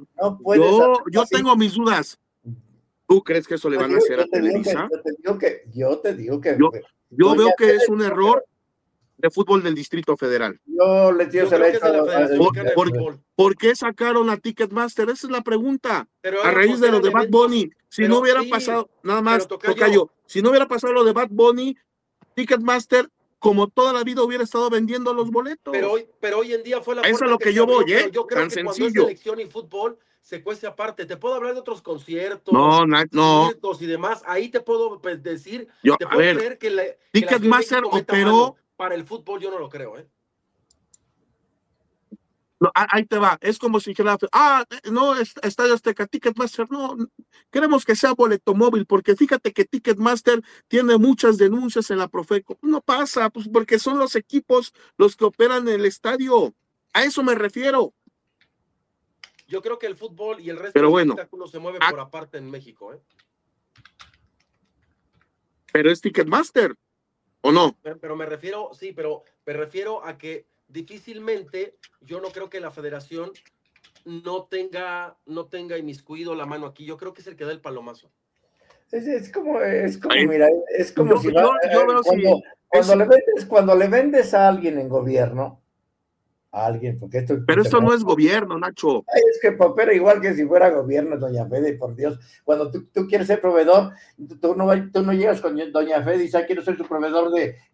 [SPEAKER 11] yo tengo mis dudas. ¿Tú crees que eso le van a hacer a Televisa?
[SPEAKER 10] Yo te digo que
[SPEAKER 11] yo veo que es un error de Fútbol del Distrito Federal. ¿Por qué sacaron a Ticketmaster? Esa es la pregunta.
[SPEAKER 12] Pero
[SPEAKER 11] a raíz de lo de Bad Bunny. Si no hubiera pasado, nada más, Tocayo, si no hubiera pasado lo de Bad Bunny, Ticketmaster, como toda la vida, hubiera estado vendiendo los boletos.
[SPEAKER 12] Pero hoy en día fue la
[SPEAKER 11] puerta. Eso es lo que yo voy,
[SPEAKER 12] yo creo
[SPEAKER 11] tan
[SPEAKER 12] que
[SPEAKER 11] sencillo.
[SPEAKER 12] Cuando es selección y fútbol, se cuece aparte. Te puedo hablar de otros conciertos, circos y demás. Ahí te puedo decir, creer que
[SPEAKER 11] Ticketmaster operó
[SPEAKER 12] para el fútbol. Yo no lo creo,
[SPEAKER 11] No, ahí te va, es como si dijera, no, Estadio Azteca, Ticketmaster, no, queremos que sea boleto móvil, porque fíjate que Ticketmaster tiene muchas denuncias en la Profeco. No pasa, pues porque son los equipos los que operan en el estadio, a eso me refiero.
[SPEAKER 12] Yo creo que el fútbol y el resto del espectáculo se mueve por aparte en México,
[SPEAKER 11] Pero es Ticketmaster, ¿o no?
[SPEAKER 12] Pero me refiero a que difícilmente, yo no creo que la federación no tenga inmiscuido la mano aquí. Yo creo que es el que da el palomazo.
[SPEAKER 10] Es como mira, es como
[SPEAKER 11] yo,
[SPEAKER 10] si
[SPEAKER 11] yo veo
[SPEAKER 10] cuando le vendes a alguien en gobierno, a alguien, porque
[SPEAKER 11] pero esto no es gobierno, Nacho.
[SPEAKER 10] Ay, es que opera igual que si fuera gobierno, doña Fede, por Dios. Cuando tú quieres ser proveedor, tú no llegas con doña Fede y dices, quiero ser tu proveedor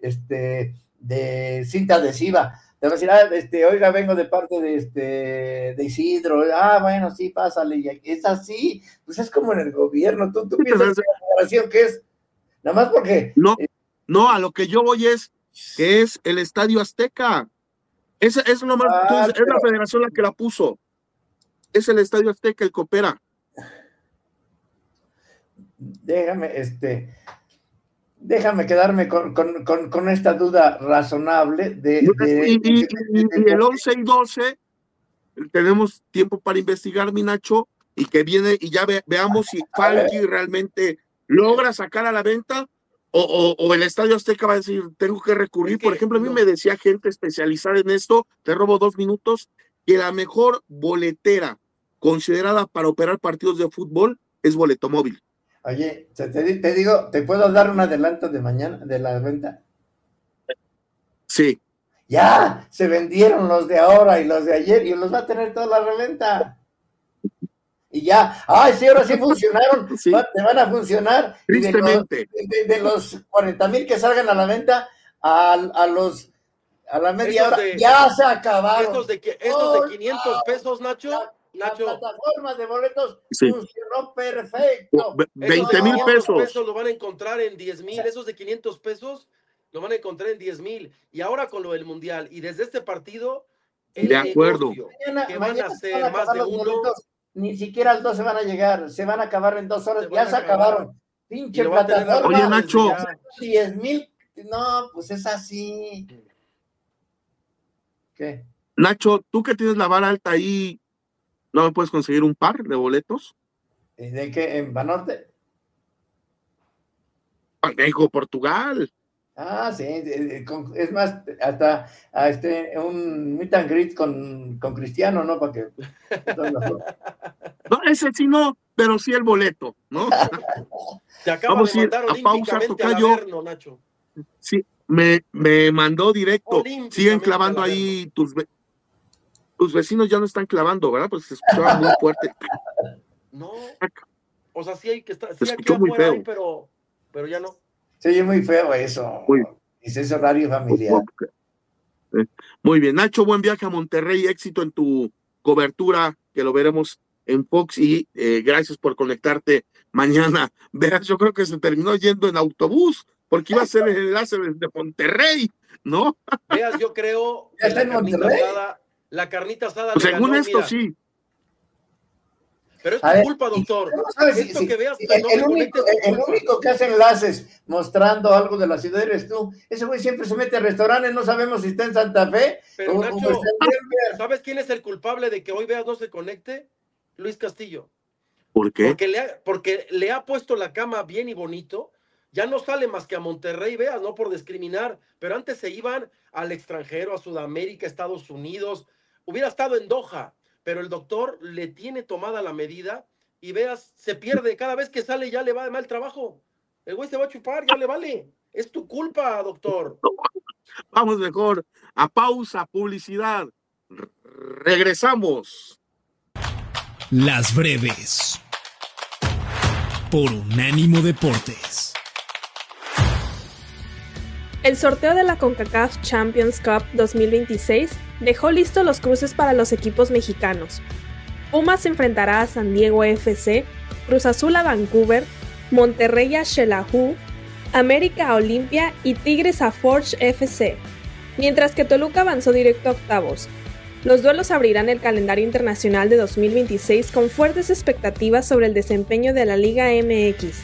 [SPEAKER 10] de cinta adhesiva. Te va a decir, oiga, vengo de parte de Isidro. Bueno, sí, pásale. Y es así, pues es como en el gobierno. Tú piensas que la federación, ¿qué es? Nada más porque...
[SPEAKER 11] No, a lo que yo voy es que es el Estadio Azteca. Es lo más, es la federación la que la puso. Es el Estadio Azteca el que opera.
[SPEAKER 10] Déjame quedarme con esta duda razonable
[SPEAKER 11] y el 11 y 12 tenemos tiempo para investigar, mi Nacho, y que viene y ya veamos si Falky realmente logra sacar a la venta o el Estadio Azteca va a decir, tengo que recurrir. Por ejemplo, a mí me decía gente especializada en esto, te robo 2 minutos, que la mejor boletera considerada para operar partidos de fútbol es Boletomóvil.
[SPEAKER 10] Oye, te digo, ¿te puedo dar un adelanto de mañana de la venta?
[SPEAKER 11] Sí.
[SPEAKER 10] Ya, se vendieron los de ahora y los de ayer y los va a tener toda la reventa. Y ya, sí, ahora sí funcionaron, sí. Te van a funcionar.
[SPEAKER 11] Tristemente.
[SPEAKER 10] De los 40,000 que salgan a la venta, a la media hora, ya se acabaron.
[SPEAKER 12] Estos de 500 pesos, Nacho.
[SPEAKER 10] La plataforma de boletos funcionó perfecto.
[SPEAKER 11] 20,000 pesos.
[SPEAKER 12] Lo van a encontrar en 10,000. Esos de 500 pesos lo van a encontrar en 10,000. Y ahora con lo del Mundial, y desde este partido,
[SPEAKER 11] de acuerdo.
[SPEAKER 12] Que van a hacer más de uno.
[SPEAKER 10] Ni siquiera al 12 van a llegar, se van a acabar en 2 horas, ya se acabaron. Pinche plataforma.
[SPEAKER 11] Oye, Nacho.
[SPEAKER 10] 10,000, no, pues es así. ¿Qué?
[SPEAKER 11] Nacho, tú que tienes la vara alta ahí, ¿no me puedes conseguir un par de boletos?
[SPEAKER 10] ¿Y de qué? ¿En Banorte?
[SPEAKER 11] México, Portugal.
[SPEAKER 10] Sí, es más, hasta un meet and greet con Cristiano, ¿no? Para que...
[SPEAKER 11] No, ese sí no, pero sí el boleto, ¿no?
[SPEAKER 12] Vamos a ir a pausa, tocayo. Nacho.
[SPEAKER 11] Sí, me mandó directo. Siguen clavando ahí tus vecinos ya no están clavando, ¿verdad? Pues se escuchaba muy fuerte.
[SPEAKER 12] No, o sea, sí hay que estar,
[SPEAKER 11] se escuchó muy feo.
[SPEAKER 12] Pero ya no.
[SPEAKER 10] Se oye muy feo eso. Es ese horario familiar.
[SPEAKER 11] Muy bien, Nacho, buen viaje a Monterrey, éxito en tu cobertura, que lo veremos en Fox, y gracias por conectarte mañana. Veas, yo creo que se terminó yendo en autobús, porque iba a ser el enlace desde Monterrey, ¿no?
[SPEAKER 12] Veas, yo creo que la carnita asada
[SPEAKER 11] pues según
[SPEAKER 12] ganó,
[SPEAKER 11] esto,
[SPEAKER 12] mira.
[SPEAKER 11] Sí.
[SPEAKER 12] Pero es tu culpa, doctor.
[SPEAKER 10] Que veas, el único que hace enlaces mostrando algo de la ciudad eres tú. Ese güey siempre se mete a restaurantes, no sabemos si está en Santa Fe.
[SPEAKER 12] Pero Nacho, ¿sabes quién es el culpable de que hoy Veas no se conecte? Luis Castillo.
[SPEAKER 11] ¿Por qué?
[SPEAKER 12] Porque le ha puesto la cama bien y bonito. Ya no sale más que a Monterrey, Veas, no por discriminar, pero antes se iban al extranjero, a Sudamérica, Estados Unidos. Hubiera estado en Doha, pero el doctor le tiene tomada la medida y Veas, se pierde. Cada vez que sale ya le va de mal trabajo. El güey se va a chupar, ya le vale. Es tu culpa, doctor.
[SPEAKER 11] Vamos mejor a pausa, publicidad. Regresamos.
[SPEAKER 13] Las breves. Por Unánimo Deportes.
[SPEAKER 14] El sorteo de la CONCACAF Champions Cup 2026 dejó listos los cruces para los equipos mexicanos. Pumas se enfrentará a San Diego FC, Cruz Azul a Vancouver, Monterrey a Xelajú, América a Olimpia y Tigres a Forge FC, mientras que Toluca avanzó directo a octavos. Los duelos abrirán el calendario internacional de 2026 con fuertes expectativas sobre el desempeño de la Liga MX.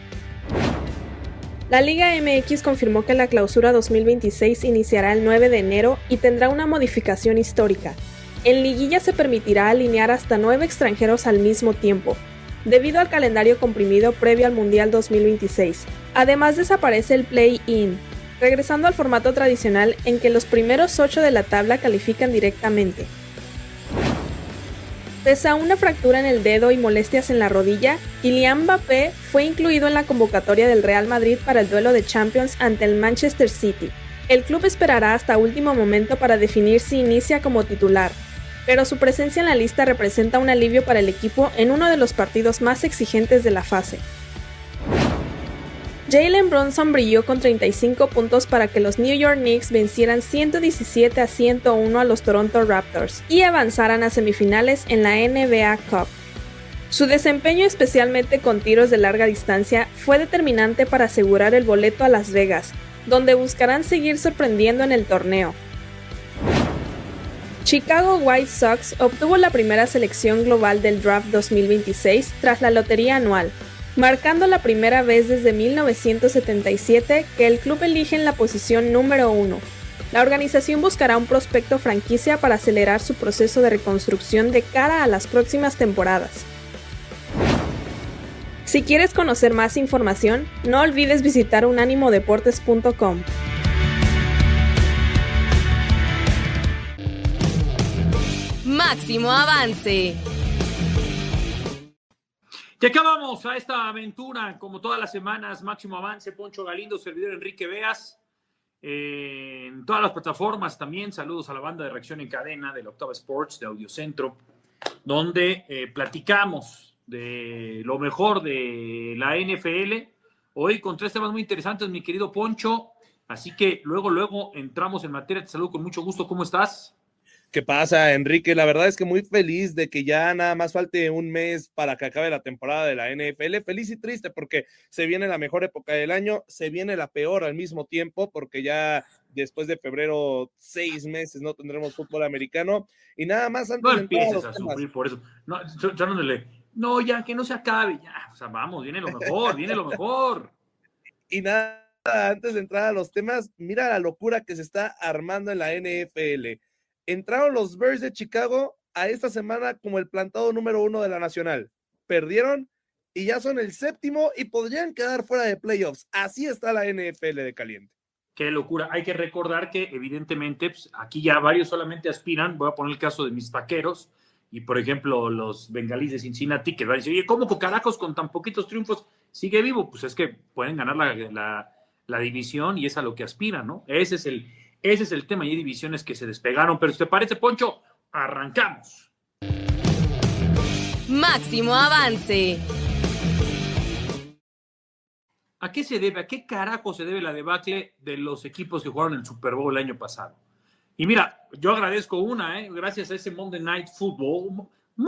[SPEAKER 14] La Liga MX confirmó que la clausura 2026 iniciará el 9 de enero y tendrá una modificación histórica. En liguilla se permitirá alinear hasta 9 extranjeros al mismo tiempo, debido al calendario comprimido previo al Mundial 2026. Además desaparece el play-in, regresando al formato tradicional en que los primeros 8 de la tabla califican directamente. Pese a una fractura en el dedo y molestias en la rodilla, Kylian Mbappé fue incluido en la convocatoria del Real Madrid para el duelo de Champions ante el Manchester City. El club esperará hasta último momento para definir si inicia como titular, pero su presencia en la lista representa un alivio para el equipo en uno de los partidos más exigentes de la fase. Jalen Brunson brilló con 35 puntos para que los New York Knicks vencieran 117-101 a los Toronto Raptors y avanzaran a semifinales en la NBA Cup. Su desempeño, especialmente con tiros de larga distancia, fue determinante para asegurar el boleto a Las Vegas, donde buscarán seguir sorprendiendo en el torneo. Chicago White Sox obtuvo la primera selección global del Draft 2026 tras la lotería anual, marcando la primera vez desde 1977 que el club elige en la posición número 1. La organización buscará un prospecto franquicia para acelerar su proceso de reconstrucción de cara a las próximas temporadas. Si quieres conocer más información, no olvides visitar unanimodeportes.com.
[SPEAKER 6] Máximo avance.
[SPEAKER 15] Y acabamos a esta aventura, como todas las semanas, Máximo Avance, Poncho Galindo, servidor Enrique Beas, en todas las plataformas también. Saludos a la banda de Reacción en Cadena de la Octava Sports, de Audiocentro, donde platicamos de lo mejor de la NFL, hoy con 3 temas muy interesantes, mi querido Poncho, así que luego entramos en materia. Te saludo con mucho gusto, ¿cómo estás?
[SPEAKER 16] ¿Qué pasa, Enrique? La verdad es que muy feliz de que ya nada más falte un mes para que acabe la temporada de la NFL. Feliz y triste porque se viene la mejor época del año, se viene la peor al mismo tiempo porque ya después de febrero 6 meses no tendremos fútbol americano. Y nada más antes
[SPEAKER 15] no
[SPEAKER 16] de
[SPEAKER 15] empieces a sufrir por eso. No, ya que no se acabe, ya, o sea, vamos, viene lo mejor, viene lo mejor.
[SPEAKER 16] Y nada, antes de entrar a los temas, mira la locura que se está armando en la NFL. Entraron los Bears de Chicago a esta semana como el plantado número 1 de la Nacional. Perdieron y ya son el 7º y podrían quedar fuera de playoffs. Así está la NFL de caliente.
[SPEAKER 15] Qué locura. Hay que recordar que evidentemente pues, aquí ya varios solamente aspiran. Voy a poner el caso de mis Vaqueros y por ejemplo los Bengalíes de Cincinnati, que van a decir, oye, ¿cómo carajos con tan poquitos triunfos sigue vivo? Pues es que pueden ganar la división y es a lo que aspiran, ¿no? Ese es el tema, y hay divisiones que se despegaron, pero si te parece, Poncho, arrancamos.
[SPEAKER 6] Máximo avance.
[SPEAKER 15] ¿A qué se debe? ¿A qué carajo se debe la debacle de los equipos que jugaron el Super Bowl el año pasado? Y mira, yo agradezco gracias a ese Monday Night Football,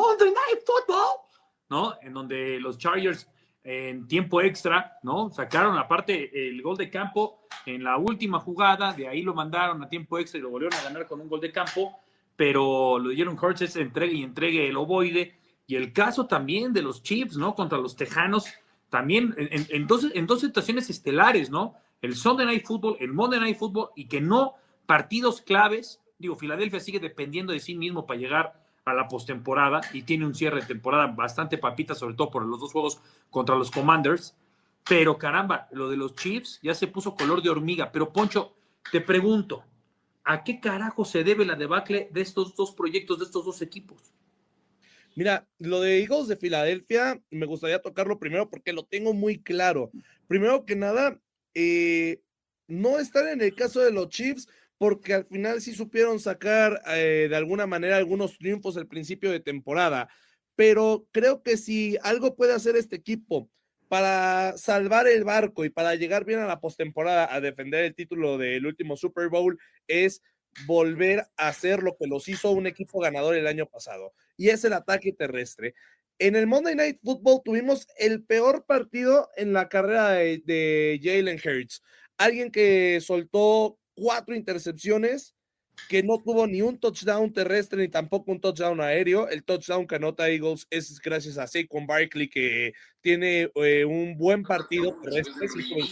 [SPEAKER 15] ¿no? En donde los Chargers en tiempo extra, ¿no? Sacaron aparte el gol de campo en la última jugada, de ahí lo mandaron a tiempo extra y lo volvieron a ganar con un gol de campo, pero lo dieron Hurts, entregue el ovoide, y el caso también de los Chiefs, ¿no? Contra los Tejanos, también en dos situaciones estelares, ¿no? El Sunday Night Football, el Monday Night Football, y que no partidos claves. Digo, Filadelfia sigue dependiendo de sí mismo para llegar a la postemporada y tiene un cierre de temporada bastante papita, sobre todo por los 2 juegos contra los Commanders, pero caramba, lo de los Chiefs ya se puso color de hormiga. Pero Poncho, te pregunto, ¿a qué carajo se debe la debacle de estos 2 proyectos, de estos 2 equipos?
[SPEAKER 16] Mira, lo de Eagles de Filadelfia, me gustaría tocarlo primero porque lo tengo muy claro. Primero que nada, no están en el caso de los Chiefs, porque al final sí supieron sacar de alguna manera algunos triunfos al principio de temporada, pero creo que si algo puede hacer este equipo para salvar el barco y para llegar bien a la postemporada a defender el título del último Super Bowl es volver a hacer lo que los hizo un equipo ganador el año pasado, y es el ataque terrestre. En el Monday Night Football tuvimos el peor partido en la carrera de Jalen Hurts, alguien que soltó 4 intercepciones, que no tuvo ni un touchdown terrestre ni tampoco un touchdown aéreo. El touchdown que anota Eagles es gracias a Saquon Barkley, que tiene un buen partido terrestre,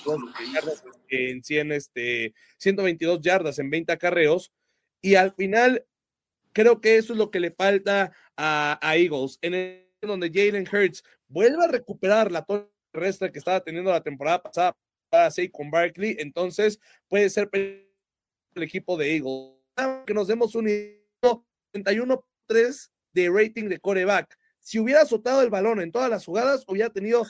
[SPEAKER 16] 122 yardas en 20 acarreos, y al final creo que eso es lo que le falta a Eagles, en el donde Jalen Hurts vuelve a recuperar la terrestre que estaba teniendo la temporada pasada para Saquon Barkley. Entonces puede ser el equipo de Eagles que nos demos un 31-3 de rating de quarterback. Si hubiera azotado el balón en todas las jugadas, hubiera tenido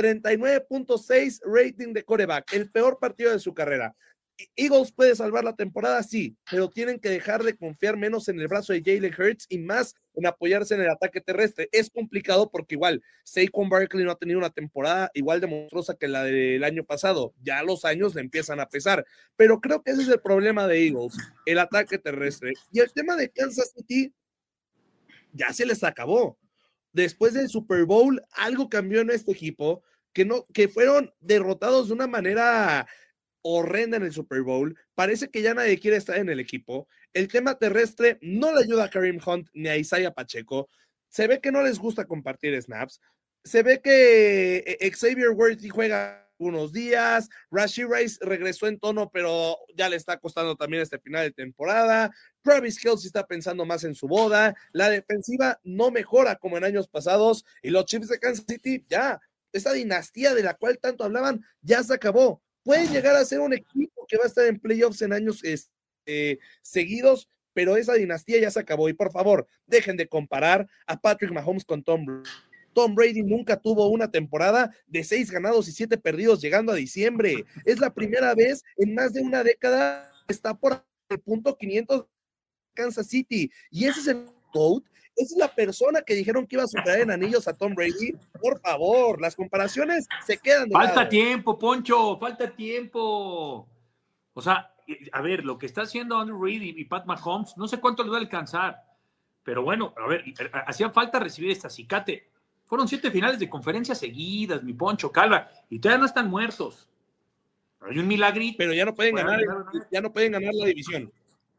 [SPEAKER 16] 39.6 rating de quarterback, el peor partido de su carrera. Eagles puede salvar la temporada, sí, pero tienen que dejar de confiar menos en el brazo de Jalen Hurts y más en apoyarse en el ataque terrestre. Es complicado porque igual Saquon Barkley no ha tenido una temporada igual de monstruosa que la del año pasado. Ya los años le empiezan a pesar, pero creo que ese es el problema de Eagles, el ataque terrestre. Y el tema de Kansas City ya se les acabó. Después del Super Bowl, algo cambió en este equipo, que fueron derrotados de una manera horrenda en el Super Bowl. Parece que ya nadie quiere estar en el equipo. El tema terrestre no le ayuda a Kareem Hunt ni a Isaiah Pacheco. Se ve que no les gusta compartir snaps. Se ve que Xavier Worthy juega unos días. Rashee Rice regresó en tono, pero ya le está costando también este final de temporada. Travis Kelce está pensando más en su boda. La defensiva no mejora como en años pasados. Y los Chiefs de Kansas City, ya, esa dinastía de la cual tanto hablaban, ya se acabó. Pueden llegar a ser un equipo que va a estar en playoffs en años seguidos, pero esa dinastía ya se acabó. Y por favor, dejen de comparar a Patrick Mahomes con Tom Brady. Tom Brady nunca tuvo una temporada de 6 ganados y 7 perdidos llegando a diciembre. Es la primera vez en más de una década que está por el punto 500 Kansas City. Y ese es el GOAT. Esa es la persona que dijeron que iba a superar en anillos a Tom Brady. Por favor, las comparaciones se quedan de
[SPEAKER 15] Falta
[SPEAKER 16] lado.
[SPEAKER 15] tiempo, Poncho, falta tiempo. O sea, a ver, lo que está haciendo Andrew Reid y Pat Mahomes, no sé cuánto le va a alcanzar, pero bueno, a ver, hacía falta recibir este acicate. Fueron 7 finales de conferencia seguidas, mi Poncho, calma, y todavía no están muertos. Hay un milagrito.
[SPEAKER 16] Pero ya no pueden ganar la división.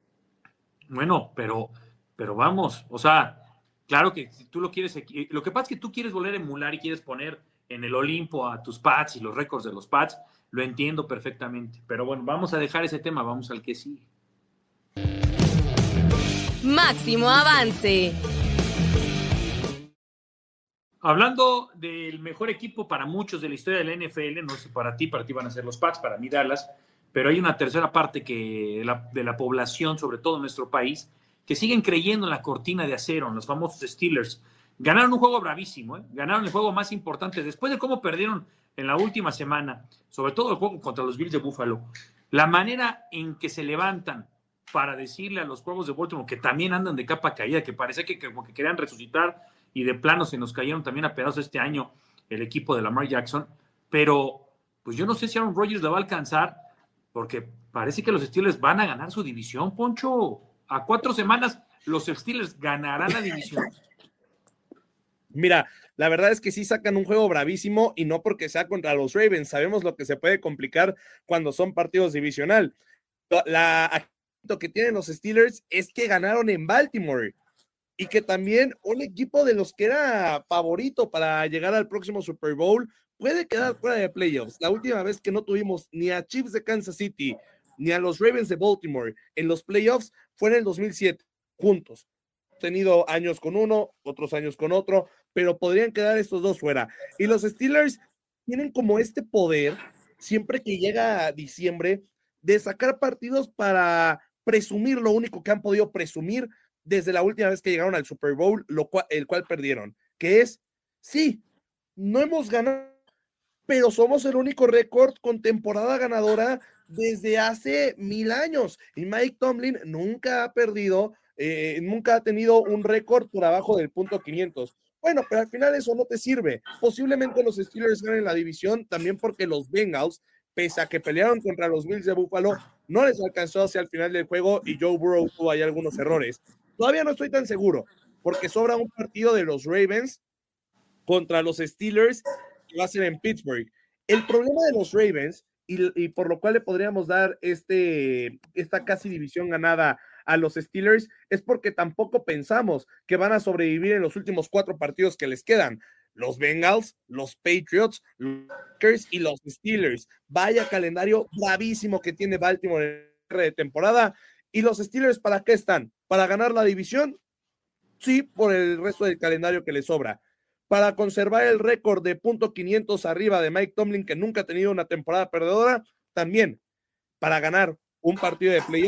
[SPEAKER 15] Bueno, pero vamos, o sea, claro que si tú lo quieres, lo que pasa es que tú quieres volver a emular y quieres poner en el Olimpo a tus Pats y los récords de los Pats, lo entiendo perfectamente, pero bueno, vamos a dejar ese tema, vamos al que sigue.
[SPEAKER 6] Máximo avance.
[SPEAKER 15] Hablando del mejor equipo para muchos de la historia de la NFL, no sé, para ti van a ser los Pats, para mí Dallas, pero hay una tercera parte de la población, sobre todo en nuestro país, que siguen creyendo en la cortina de acero, en los famosos Steelers. Ganaron un juego bravísimo, ganaron el juego más importante, después de cómo perdieron en la última semana, sobre todo el juego contra los Bills de Buffalo, la manera en que se levantan para decirle a los Cuervos de Baltimore, que también andan de capa caída, que parece que como que querían resucitar, y de plano se nos cayeron también a pedazos este año el equipo de Lamar Jackson, pero pues yo no sé si Aaron Rodgers la va a alcanzar, porque parece que los Steelers van a ganar su división, Poncho. A 4 semanas los Steelers ganarán la división.
[SPEAKER 16] Mira, la verdad es que sí sacan un juego bravísimo y no porque sea contra los Ravens. Sabemos lo que se puede complicar cuando son partidos divisional. Lo que tienen los Steelers es que ganaron en Baltimore y que también un equipo de los que era favorito para llegar al próximo Super Bowl puede quedar fuera de playoffs. La última vez que no tuvimos ni a Chiefs de Kansas City ni a los Ravens de Baltimore en los playoffs fue en el 2007, juntos. Tenido años con uno, otros años con otro, pero podrían quedar estos dos fuera. Y los Steelers tienen como este poder, siempre que llega diciembre, de sacar partidos para presumir lo único que han podido presumir desde la última vez que llegaron al Super Bowl, el cual perdieron, que es, sí, no hemos ganado, pero somos el único récord con temporada ganadora desde hace 1000 años. Y Mike Tomlin nunca ha perdido, nunca ha tenido un récord por abajo del punto 500. Bueno, pero al final eso no te sirve. Posiblemente los Steelers ganen la división también porque los Bengals, pese a que pelearon contra los Bills de Buffalo, no les alcanzó hacia el final del juego y Joe Burrow tuvo ahí algunos errores. Todavía no estoy tan seguro, porque sobra un partido de los Ravens contra los Steelers que va a ser en Pittsburgh. El problema de los Ravens, y por lo cual le podríamos dar esta casi división ganada a los Steelers, es porque tampoco pensamos que van a sobrevivir en los últimos 4 partidos que les quedan. Los Bengals, los Patriots, los Packers y los Steelers. Vaya calendario bravísimo que tiene Baltimore en de temporada. ¿Y los Steelers para qué están? ¿Para ganar la división? Sí, por el resto del calendario que les sobra. Para conservar el récord de .500 arriba de Mike Tomlin, que nunca ha tenido una temporada perdedora, también. Para ganar un partido de playoffs,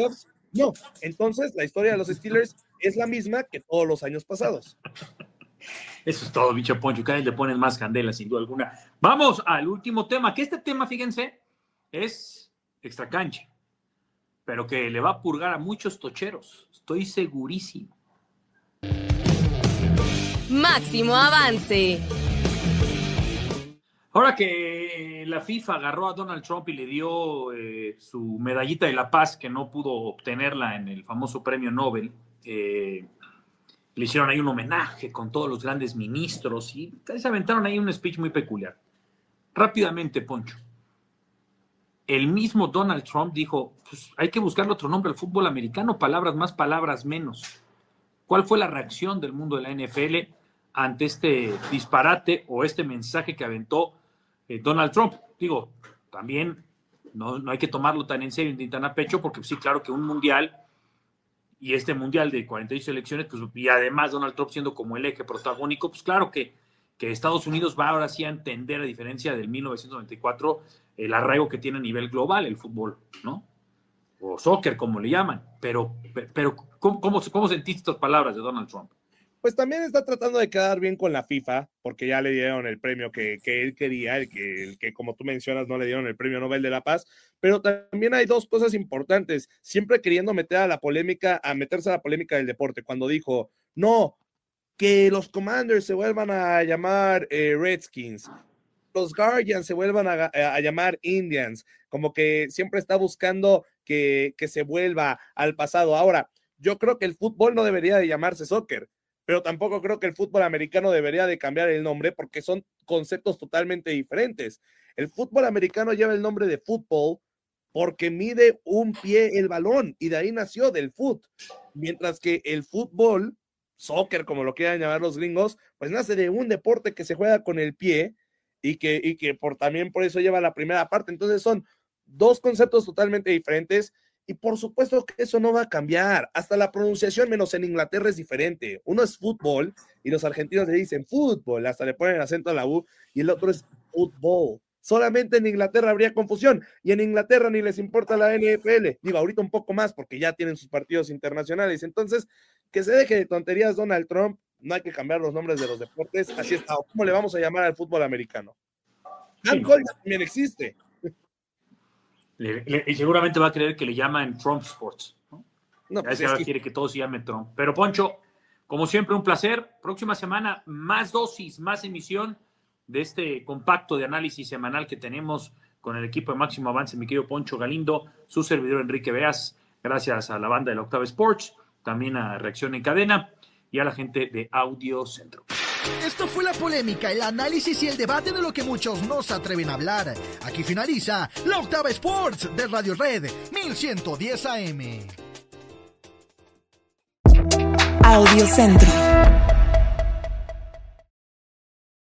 [SPEAKER 16] No, entonces la historia de los Steelers es la misma que todos los años pasados.
[SPEAKER 15] Eso es todo, bicho Poncho. Cada vez le ponen más candela, sin duda alguna. Vamos al último tema, que este tema, fíjense, es extracancha, pero que le va a purgar a muchos tocheros. Estoy segurísimo.
[SPEAKER 6] Máximo avance.
[SPEAKER 15] Ahora que la FIFA agarró a Donald Trump y le dio su medallita de la paz, que no pudo obtenerla en el famoso premio Nobel, le hicieron ahí un homenaje con todos los grandes ministros y se aventaron ahí un speech muy peculiar. Rápidamente, Poncho. El mismo Donald Trump dijo, pues hay que buscarle otro nombre al fútbol americano, palabras más, palabras menos. ¿Cuál fue la reacción del mundo de la NFL ante este disparate o este mensaje que aventó Donald Trump? Digo, también no hay que tomarlo tan en serio ni tan a pecho, porque sí, claro que un mundial y este mundial de 48 selecciones, pues, y además Donald Trump siendo como el eje protagónico, pues claro que Estados Unidos va ahora sí a entender, a diferencia del 1994, el arraigo que tiene a nivel global el fútbol, ¿no? O soccer, como le llaman. Pero ¿cómo sentiste estas palabras de Donald Trump?
[SPEAKER 16] Pues también está tratando de quedar bien con la FIFA, porque ya le dieron el premio que él quería, el que como tú mencionas no le dieron el premio Nobel de la Paz, pero también hay dos cosas importantes, siempre queriendo meterse a la polémica del deporte, cuando dijo, no, que los Commanders se vuelvan a llamar Redskins, los Guardians se vuelvan a llamar Indians, como que siempre está buscando que se vuelva al pasado. Ahora, yo creo que el fútbol no debería de llamarse soccer, pero tampoco creo que el fútbol americano debería de cambiar el nombre porque son conceptos totalmente diferentes. El fútbol americano lleva el nombre de fútbol porque mide un pie el balón y de ahí nació del foot, mientras que el fútbol, soccer como lo quieran llamar los gringos, pues nace de un deporte que se juega con el pie y que también por eso lleva la primera parte. Entonces son dos conceptos totalmente diferentes. Y por supuesto que eso no va a cambiar. Hasta la pronunciación, menos en Inglaterra, es diferente. Uno es fútbol y los argentinos le dicen fútbol, hasta le ponen acento a la U, y el otro es fútbol. Solamente en Inglaterra habría confusión, y en Inglaterra ni les importa la NFL. Digo, ahorita un poco más porque ya tienen sus partidos internacionales. Entonces, que se deje de tonterías Donald Trump, no hay que cambiar los nombres de los deportes. Así está. ¿Cómo le vamos a llamar al fútbol americano? Handball también existe.
[SPEAKER 15] Y seguramente va a creer que le llaman Trump Sports, ¿no?
[SPEAKER 16] No, pues
[SPEAKER 15] ahora quiere que todo se llame Trump. Pero Poncho, como siempre, un placer. Próxima semana, más dosis, más emisión de este compacto de análisis semanal que tenemos con el equipo de Máximo Avance, mi querido Poncho Galindo, su servidor Enrique Beas, gracias a la banda de la Octava Sports, también a Reacción en Cadena y a la gente de Audio Centro.
[SPEAKER 17] Esto fue la polémica, el análisis y el debate de lo que muchos no se atreven a hablar. Aquí finaliza la Octava Sports de Radio Red 1110 AM.
[SPEAKER 18] Audio Centro.